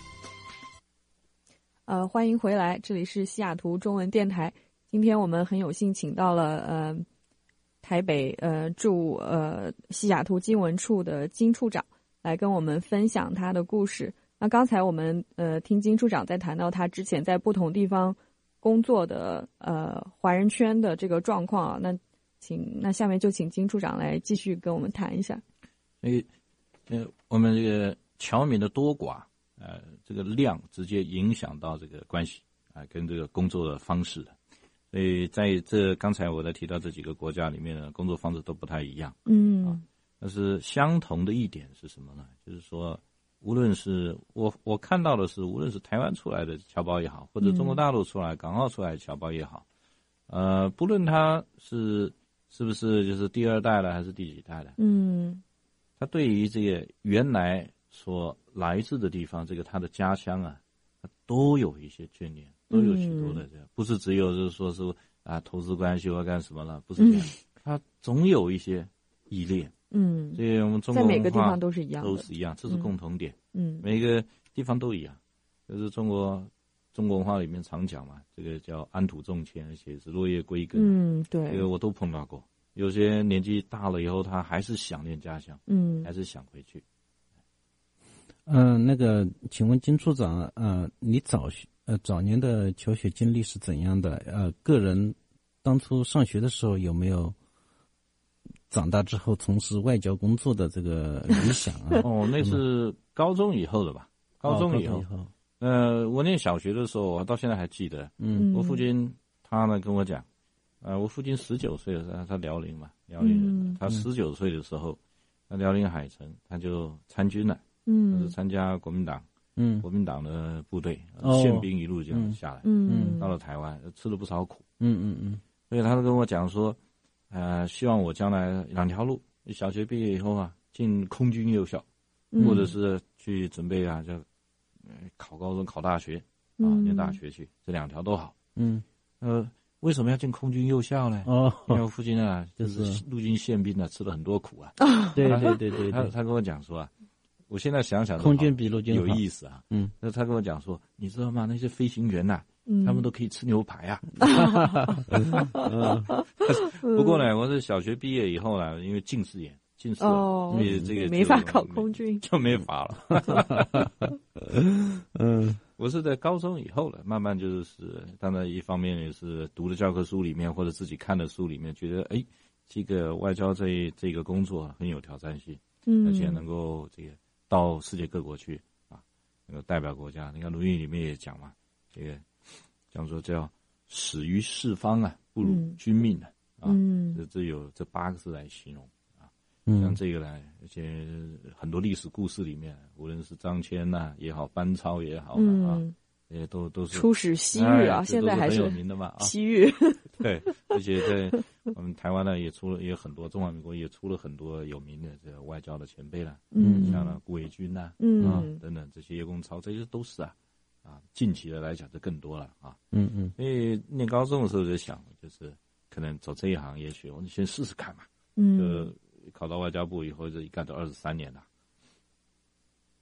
Speaker 5: 呃，欢迎回来，这里是西雅图中文电台。今天我们很有幸请到了呃台北呃驻呃西雅图经文处的金处长来跟我们分享他的故事。那刚才我们呃听金处长在谈到他之前在不同地方工作的呃华人圈的这个状况啊，那请那下面就请金处长来继续跟我们谈一下。
Speaker 4: 所以呃我们这个侨民的多寡。呃，这个量直接影响到这个关系啊、呃，跟这个工作的方式的，所以在这刚才我在提到这几个国家里面呢，工作方式都不太一样，
Speaker 5: 嗯，
Speaker 4: 啊，但是相同的一点是什么呢？就是说，无论是我我看到的是，无论是台湾出来的侨胞也好，或者中国大陆出来、嗯、港澳出来的侨胞也好，呃，不论他是是不是就是第二代了还是第几代了，
Speaker 5: 嗯，
Speaker 4: 他对于这个原来所来自的地方，这个他的家乡啊，都有一些眷恋，都有许多的这样，嗯、不是只有就是说是啊投资关系或干什么了，不是这样，嗯、他总有一中依恋。
Speaker 5: 嗯，
Speaker 4: 所以我们中国文化
Speaker 5: 在每个地方都是一样的，
Speaker 4: 都是一样，这是共同点。
Speaker 5: 嗯，
Speaker 4: 每个地方都一样，就是中国中国文化里面常讲嘛，这个叫安土重迁，而且是落叶归根。
Speaker 5: 嗯，对，
Speaker 4: 这个我都碰到过。有些年纪大了以后，他还是想念家乡，
Speaker 5: 嗯，
Speaker 4: 还是想回去。
Speaker 3: 嗯、呃，那个，请问金处长，呃，你早呃早年的求学经历是怎样的？呃，个人当初上学的时候有没有长大之后从事外交工作的这个理想啊？
Speaker 4: 哦，那是高中以后的吧？高中以后，
Speaker 3: 哦、高中以后
Speaker 4: 呃，我念小学的时候，我到现在还记得。
Speaker 3: 嗯，
Speaker 4: 我父亲他呢跟我讲，呃，我父亲十九岁的时候，他辽宁嘛，辽宁人，
Speaker 5: 嗯、
Speaker 4: 他十九岁的时候，他辽宁海城，他就参军了。
Speaker 5: 嗯，
Speaker 4: 他是参加国民党，
Speaker 3: 嗯，
Speaker 4: 国民党的部队，
Speaker 3: 哦、
Speaker 4: 宪兵一路这样下来，
Speaker 5: 嗯，
Speaker 4: 到了台湾，吃了不少苦，
Speaker 3: 嗯嗯嗯，
Speaker 4: 所以他就跟我讲说，呃，希望我将来两条路，小学毕业以后啊，进空军幼校，
Speaker 5: 嗯、
Speaker 4: 或者是去准备啊，就、呃、考高中、考大学啊，念大学去，这两条都好。
Speaker 3: 嗯，
Speaker 4: 呃，为什么要进空军幼校呢？
Speaker 3: 哦，
Speaker 4: 因为我父亲啊，
Speaker 3: 就是
Speaker 4: 陆军宪兵啊，吃了很多苦啊。
Speaker 3: 对对对对，
Speaker 4: 他他跟我讲说啊。我现在想想，
Speaker 3: 空军比陆军
Speaker 4: 有意思啊。
Speaker 3: 嗯，
Speaker 4: 那他跟我讲说，你知道吗？那些飞行员呐、啊，
Speaker 5: 嗯、
Speaker 4: 他们都可以吃牛排啊。不过呢，我是小学毕业以后呢，因为近视眼，近视，
Speaker 5: 哦、
Speaker 4: 所以这个
Speaker 5: 没法考空军，
Speaker 4: 就没法了。
Speaker 3: 嗯，
Speaker 4: 我是在高中以后了，慢慢就是，当然一方面也是读的教科书里面或者自己看的书里面，觉得哎，这个外交这这个工作很有挑战性，
Speaker 5: 嗯，
Speaker 4: 而且能够这个。到世界各国去啊，那个代表国家，你看《论语》里面也讲嘛，这个讲说叫“始于四方啊，不辱君命啊”，
Speaker 5: 嗯、
Speaker 4: 啊，这这有这八个字来形容啊。
Speaker 3: 嗯，
Speaker 4: 像这个呢，而且很多历史故事里面，无论是张骞呐、啊、也好，班超也好、
Speaker 5: 嗯、
Speaker 4: 啊，也都都是
Speaker 5: 出使西域啊，
Speaker 4: 哎、
Speaker 5: 现在还是
Speaker 4: 很有名的嘛啊，
Speaker 5: 西域。
Speaker 4: 对，而且在我们台湾呢，也出了也有很多，中华民国也出了很多有名的这个外交的前辈了，
Speaker 5: 嗯，
Speaker 4: 像呢顾维钧呐、啊，
Speaker 5: 嗯
Speaker 4: 啊等等这些叶公超，这些都是啊，啊近期的来讲就更多了啊，
Speaker 3: 嗯嗯，
Speaker 4: 所以念高中的时候就想，就是可能走这一行，也许我们先试试看嘛，
Speaker 5: 嗯，
Speaker 4: 就考到外交部以后，这一干都二十三年了，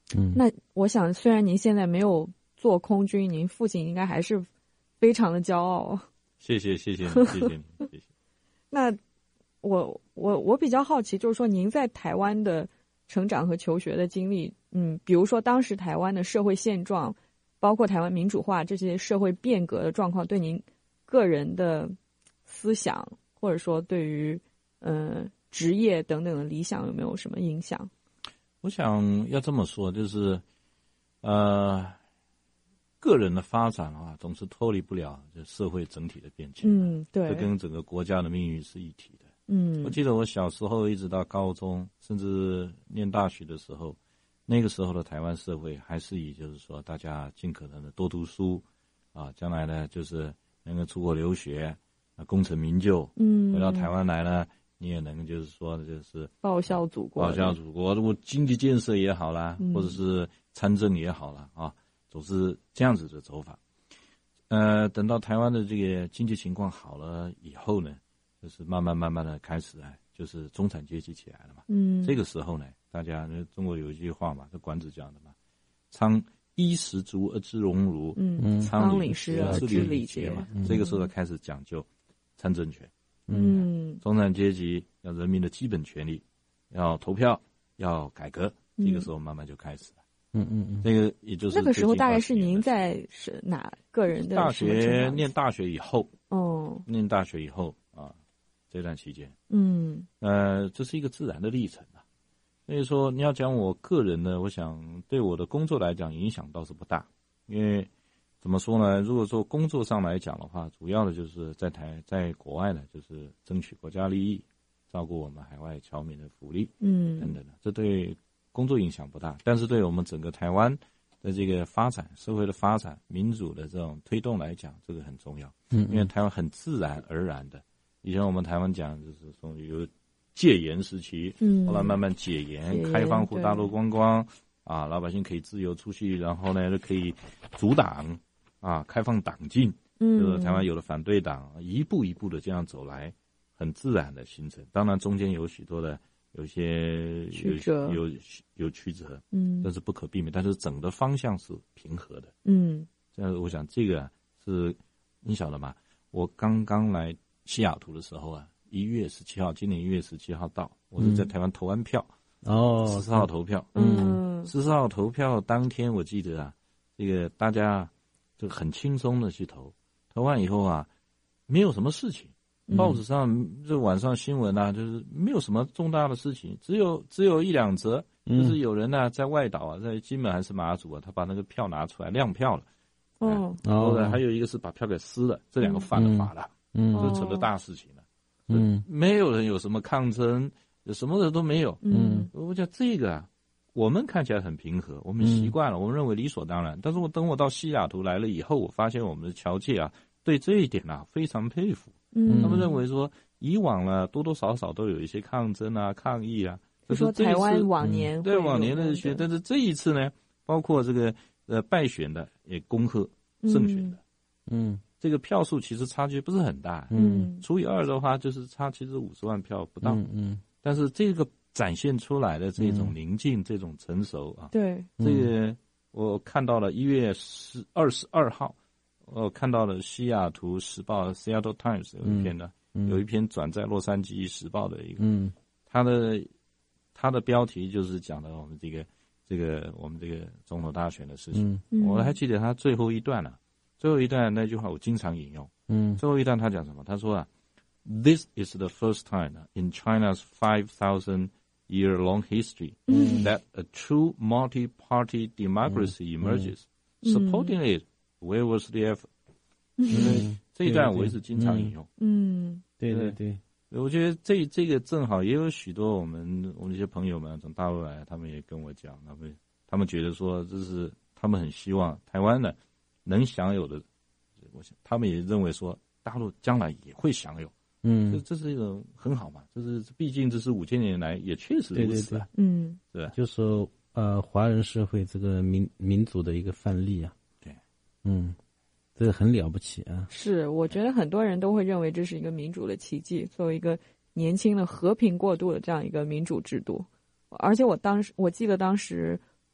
Speaker 3: 嗯，
Speaker 5: 那我想，虽然您现在没有做空军，您父亲应该还是非常的骄傲。
Speaker 4: 谢谢，谢谢你，谢谢你，谢谢。
Speaker 5: 那我我我比较好奇，就是说您在台湾的成长和求学的经历，嗯，比如说当时台湾的社会现状，包括台湾民主化这些社会变革的状况，对您个人的思想，或者说对于呃职业等等的理想有没有什么影响？
Speaker 4: 我想要这么说，就是呃，个人的发展啊，总是脱离不了这社会整体的变迁。
Speaker 5: 嗯，对，
Speaker 4: 这跟整个国家的命运是一体的。
Speaker 5: 嗯，
Speaker 4: 我记得我小时候一直到高中，甚至念大学的时候，那个时候的台湾社会还是以就是说大家尽可能的多读书啊，将来呢就是能够出国留学，啊，功成名就。嗯，回到台湾来呢，你也能就是说就是
Speaker 5: 报效祖国，
Speaker 4: 报效祖国，我经济建设也好啦，嗯、或者是参政也好啦，啊，总是这样子的走法。呃，等到台湾的这个经济情况好了以后呢，就是慢慢慢慢的开始啊，就是中产阶级起来了嘛。嗯，这个时候呢，大家中国有一句话嘛，这管子讲的嘛，仓衣食足而知荣辱，嗯，仓廪实而知礼节嘛。嗯、这个时候开始讲究参政权。嗯，中产阶级要人民的基本权利，要投票，要改革，这个时候慢慢就开始了。嗯嗯嗯，这个也就是
Speaker 5: 那个时候大概是您在是哪个人的
Speaker 4: 大学念大学以后，
Speaker 5: 哦，
Speaker 4: 念大学以后啊，这段期间，
Speaker 5: 嗯，
Speaker 4: 呃，这是一个自然的历程啊。所以说你要讲我个人呢，我想对我的工作来讲影响倒是不大，因为怎么说呢？如果说工作上来讲的话，主要的就是在台在国外呢，就是争取国家利益，照顾我们海外侨民的福利，嗯，等等的，这对工作影响不大，但是对我们整个台湾的这个发展、社会的发展、民主的这种推动来讲，这个很重要。嗯，因为台湾很自然而然的，以前我们台湾讲就是说有戒严时期，嗯，后来慢慢解严，开放赴大陆观光，啊，老百姓可以自由出去，然后呢就可以阻挡。啊，开放党禁，嗯，就是台湾有了反对党，一步一步的这样走来，很自然的形成。当然中间有许多的有些
Speaker 5: 曲折，
Speaker 4: 有有有曲折，嗯，但是不可避免。但是整个方向是平和的，
Speaker 5: 嗯。
Speaker 4: 这样，我想这个是你晓得吗？我刚刚来西雅图的时候啊，一月十七号，今年一月十七号到，我是在台湾投完票，
Speaker 3: 哦，
Speaker 4: 十四号投票，嗯，十四号投票当天，我记得啊，这个大家。就很轻松的去投，投完以后啊，没有什么事情，报纸上这晚上新闻啊，就是没有什么重大的事情，只有只有一两则，就是有人呢在外岛啊，在金门还是马祖啊，他把那个票拿出来亮票了，
Speaker 5: 哦，
Speaker 4: 然后呢还有一个是把票给撕了，这两个犯了法了，嗯，就成了大事情了，嗯，没有人有什么抗争，什么人都没有，嗯，我讲这个啊。我们看起来很平和，我们习惯了，嗯、我们认为理所当然。但是我等我到西雅图来了以后，我发现我们的侨界啊，对这一点啊非常佩服。嗯，他们认为说，以往呢多多少少都有一些抗争啊、抗议啊。
Speaker 5: 就说台湾往年、
Speaker 4: 嗯、对往年的一些，但是这一次呢，包括这个呃败选的也恭贺胜选的，嗯，嗯这个票数其实差距不是很大，嗯，除以二的话就是差其实五十万票不到，嗯，嗯但是这个。展现出来的这种宁静、嗯、这种成熟啊，
Speaker 5: 对，
Speaker 4: 这个我看到了一月十二十二号，我看到了西雅图时报 Seattle Times 有一篇的，嗯、有一篇转载洛杉矶时报的一个，嗯，它的它的标题就是讲的我们这个这个我们这个总统大选的事情，嗯、我还记得他最后一段呢、啊，最后一段那句话我经常引用，嗯，最后一段他讲什么？他说啊 ，This is the first time in China's five thousand year-long history mm. that a true multi-party democracy emerges. Mm. Supporting it, where was the effort? 因为这一段我一直经常引用。
Speaker 5: 嗯，
Speaker 3: 对对对，
Speaker 4: 我觉得这这个正好也有许多我们我们一些朋友们从大陆来，他们也跟我讲，他们他们觉得说这是他们很希望台湾呢能享有的，我想他们也认为说大陆将来也会享有。嗯，这这是一种很好嘛，就是毕竟这是五千年来也确实如此、啊，
Speaker 3: 对对对，嗯，
Speaker 4: 对，
Speaker 3: 就是说呃华人社会这个民民主的一个范例啊，
Speaker 4: 对，
Speaker 3: 嗯，这个很了不起啊。
Speaker 5: 是，我觉得很多人都会认为这是一个民主的奇迹，作为一个年轻的和平过渡的这样一个民主制度。而且我当时我记得当时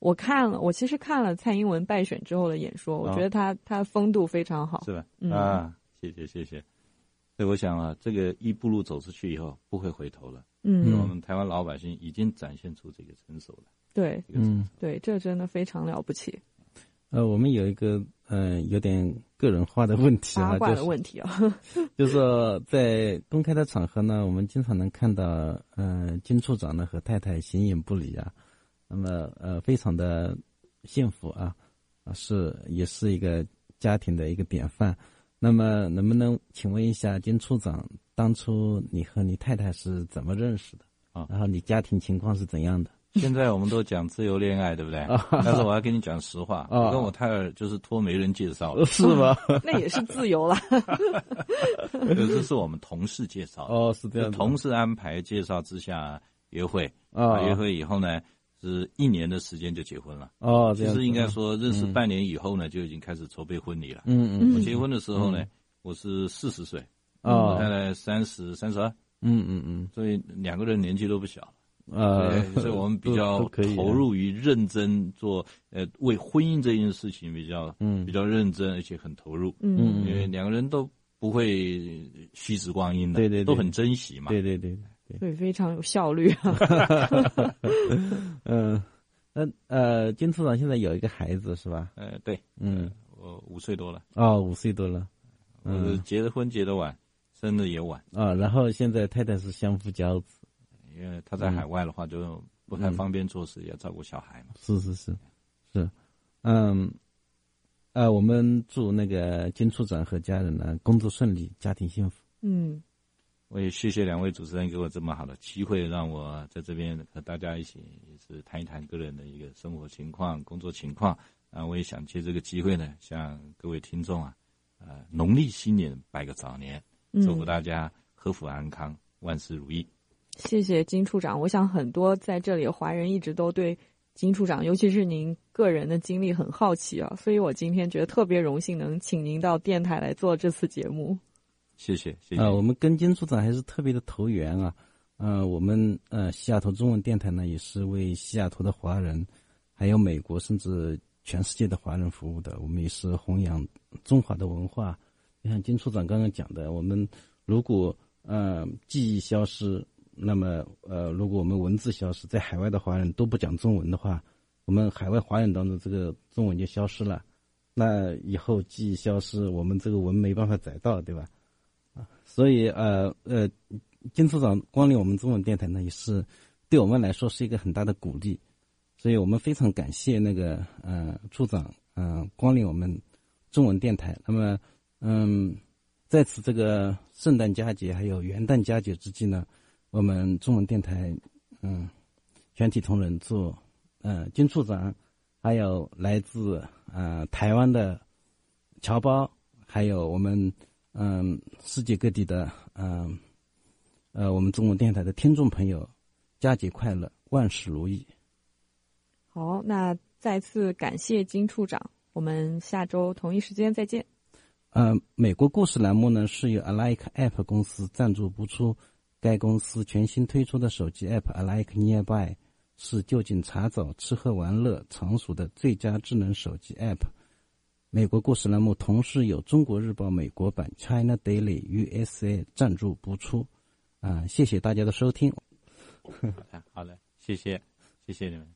Speaker 5: 我看了，我其实看了蔡英文败选之后的演说，我觉得他他风度非常好，
Speaker 4: 是吧？
Speaker 5: 嗯、
Speaker 4: 啊，谢谢谢谢。所以我想啊，这个一步路走出去以后不会回头了。
Speaker 5: 嗯，
Speaker 4: 我们台湾老百姓已经展现出这个成熟了。
Speaker 5: 对，
Speaker 4: 这个成熟
Speaker 5: 嗯，对，这真的非常了不起。
Speaker 3: 呃，我们有一个嗯、呃、有点个人化的问题啊，
Speaker 5: 八卦的问题啊，
Speaker 3: 就是就是说在公开的场合呢，我们经常能看到嗯、呃、金处长呢和太太形影不离啊，那么呃非常的幸福啊，啊是也是一个家庭的一个典范。那么能不能请问一下金处长，当初你和你太太是怎么认识的啊？然后你家庭情况是怎样的？
Speaker 4: 现在我们都讲自由恋爱，对不对？但是我要跟你讲实话，我跟我太太就是托媒人介绍的，
Speaker 3: 是吧？
Speaker 5: 那也是自由了。
Speaker 4: 这是我们同事介绍的，
Speaker 3: 哦，是这样的。
Speaker 4: 同事安排介绍之下约会，啊，约会以后呢，是一年的时间就结婚了。
Speaker 3: 哦，
Speaker 4: 其实应该说认识半年以后呢，就已经开始筹备婚礼了。
Speaker 3: 嗯嗯。
Speaker 4: 我结婚的时候呢，我是四十岁，
Speaker 3: 哦，
Speaker 4: 我太太三十三十二。
Speaker 3: 嗯嗯嗯。
Speaker 4: 所以两个人年纪都不小了。
Speaker 3: 呃，
Speaker 4: 所以我们比较投入于认真做，呃，为婚姻这件事情比较，嗯，比较认真，而且很投入，
Speaker 5: 嗯，
Speaker 4: 因为两个人都不会虚掷光阴的，
Speaker 3: 对对，
Speaker 4: 都很珍惜嘛，
Speaker 3: 对对对
Speaker 5: 对，对，非常有效率啊。
Speaker 3: 嗯，那呃，金处长现在有一个孩子是吧？
Speaker 4: 呃，对，
Speaker 3: 嗯，
Speaker 4: 我五岁多了。
Speaker 3: 哦，五岁多了，
Speaker 4: 嗯，结的婚结得晚，生的也晚。
Speaker 3: 啊，然后现在太太是相夫教子。
Speaker 4: 因为他在海外的话，就不太方便做事，嗯、要照顾小孩嘛。
Speaker 3: 是是是，是，嗯，呃，我们祝那个金处长和家人呢工作顺利，家庭幸福。
Speaker 5: 嗯，
Speaker 4: 我也谢谢两位主持人给我这么好的机会，让我在这边和大家一起也是谈一谈个人的一个生活情况、工作情况。啊，我也想借这个机会呢，向各位听众啊，呃，农历新年拜个早年，祝福大家阖福安康，万事如意。
Speaker 5: 谢谢金处长，我想很多在这里的华人一直都对金处长，尤其是您个人的经历很好奇啊，所以我今天觉得特别荣幸能请您到电台来做这次节目。
Speaker 4: 谢谢，谢谢。
Speaker 3: 呃，我们跟金处长还是特别的投缘啊。呃，我们呃西雅图中文电台呢，也是为西雅图的华人，还有美国甚至全世界的华人服务的。我们也是弘扬中华的文化。就像金处长刚刚讲的，我们如果呃记忆消失，那么，呃，如果我们文字消失，在海外的华人都不讲中文的话，我们海外华人当中这个中文就消失了。那以后记忆消失，我们这个文没办法载到，对吧？啊，所以呃呃，金处长光临我们中文电台呢，也是对我们来说是一个很大的鼓励。所以我们非常感谢那个呃处长嗯、呃、光临我们中文电台。那么嗯，在此这个圣诞佳节还有元旦佳节之际呢，我们中文电台，嗯，全体同仁祝，呃，金处长，还有来自呃台湾的侨胞，还有我们嗯、呃、世界各地的嗯 呃, 呃我们中文电台的听众朋友，佳节快乐，万事如意。
Speaker 5: 好，那再次感谢金处长，我们下周同一时间再见。
Speaker 3: 呃，美国故事栏目呢是由 Alike App 公司赞助播出。该公司全新推出的手机 App Alike Nearby 是就近查找吃喝玩乐场所的最佳智能手机 App。美国故事栏目同时有中国日报美国版 China Daily U S A 赞助播出。啊、呃，谢谢大家的收听。
Speaker 4: 好的，好的，谢谢，谢谢你们。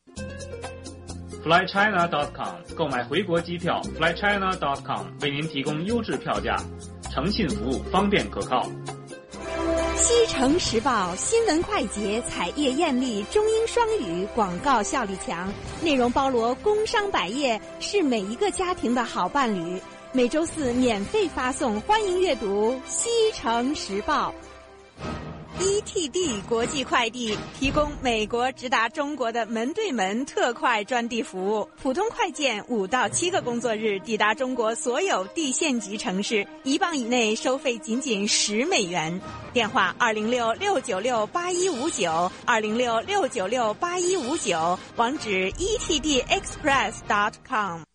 Speaker 7: fly china dot com 购买回国机票 fly china dot com 为您提供优质票价，诚信服务，方便可靠。
Speaker 6: 西城时报新闻快捷，采页艳丽，中英双语，广告效率强，内容包罗工商百业，是每一个家庭的好伴侣。每周四免费发送，欢迎阅读西城时报。E T D 国际快递提供美国直达中国的门对门特快专递服务，普通快件五到七个工作日抵达中国所有地县级城市，一磅以内收费仅仅十美元。电话二零六六九六八一五九，二零六六九六八一五九，网址 E T D express dot com。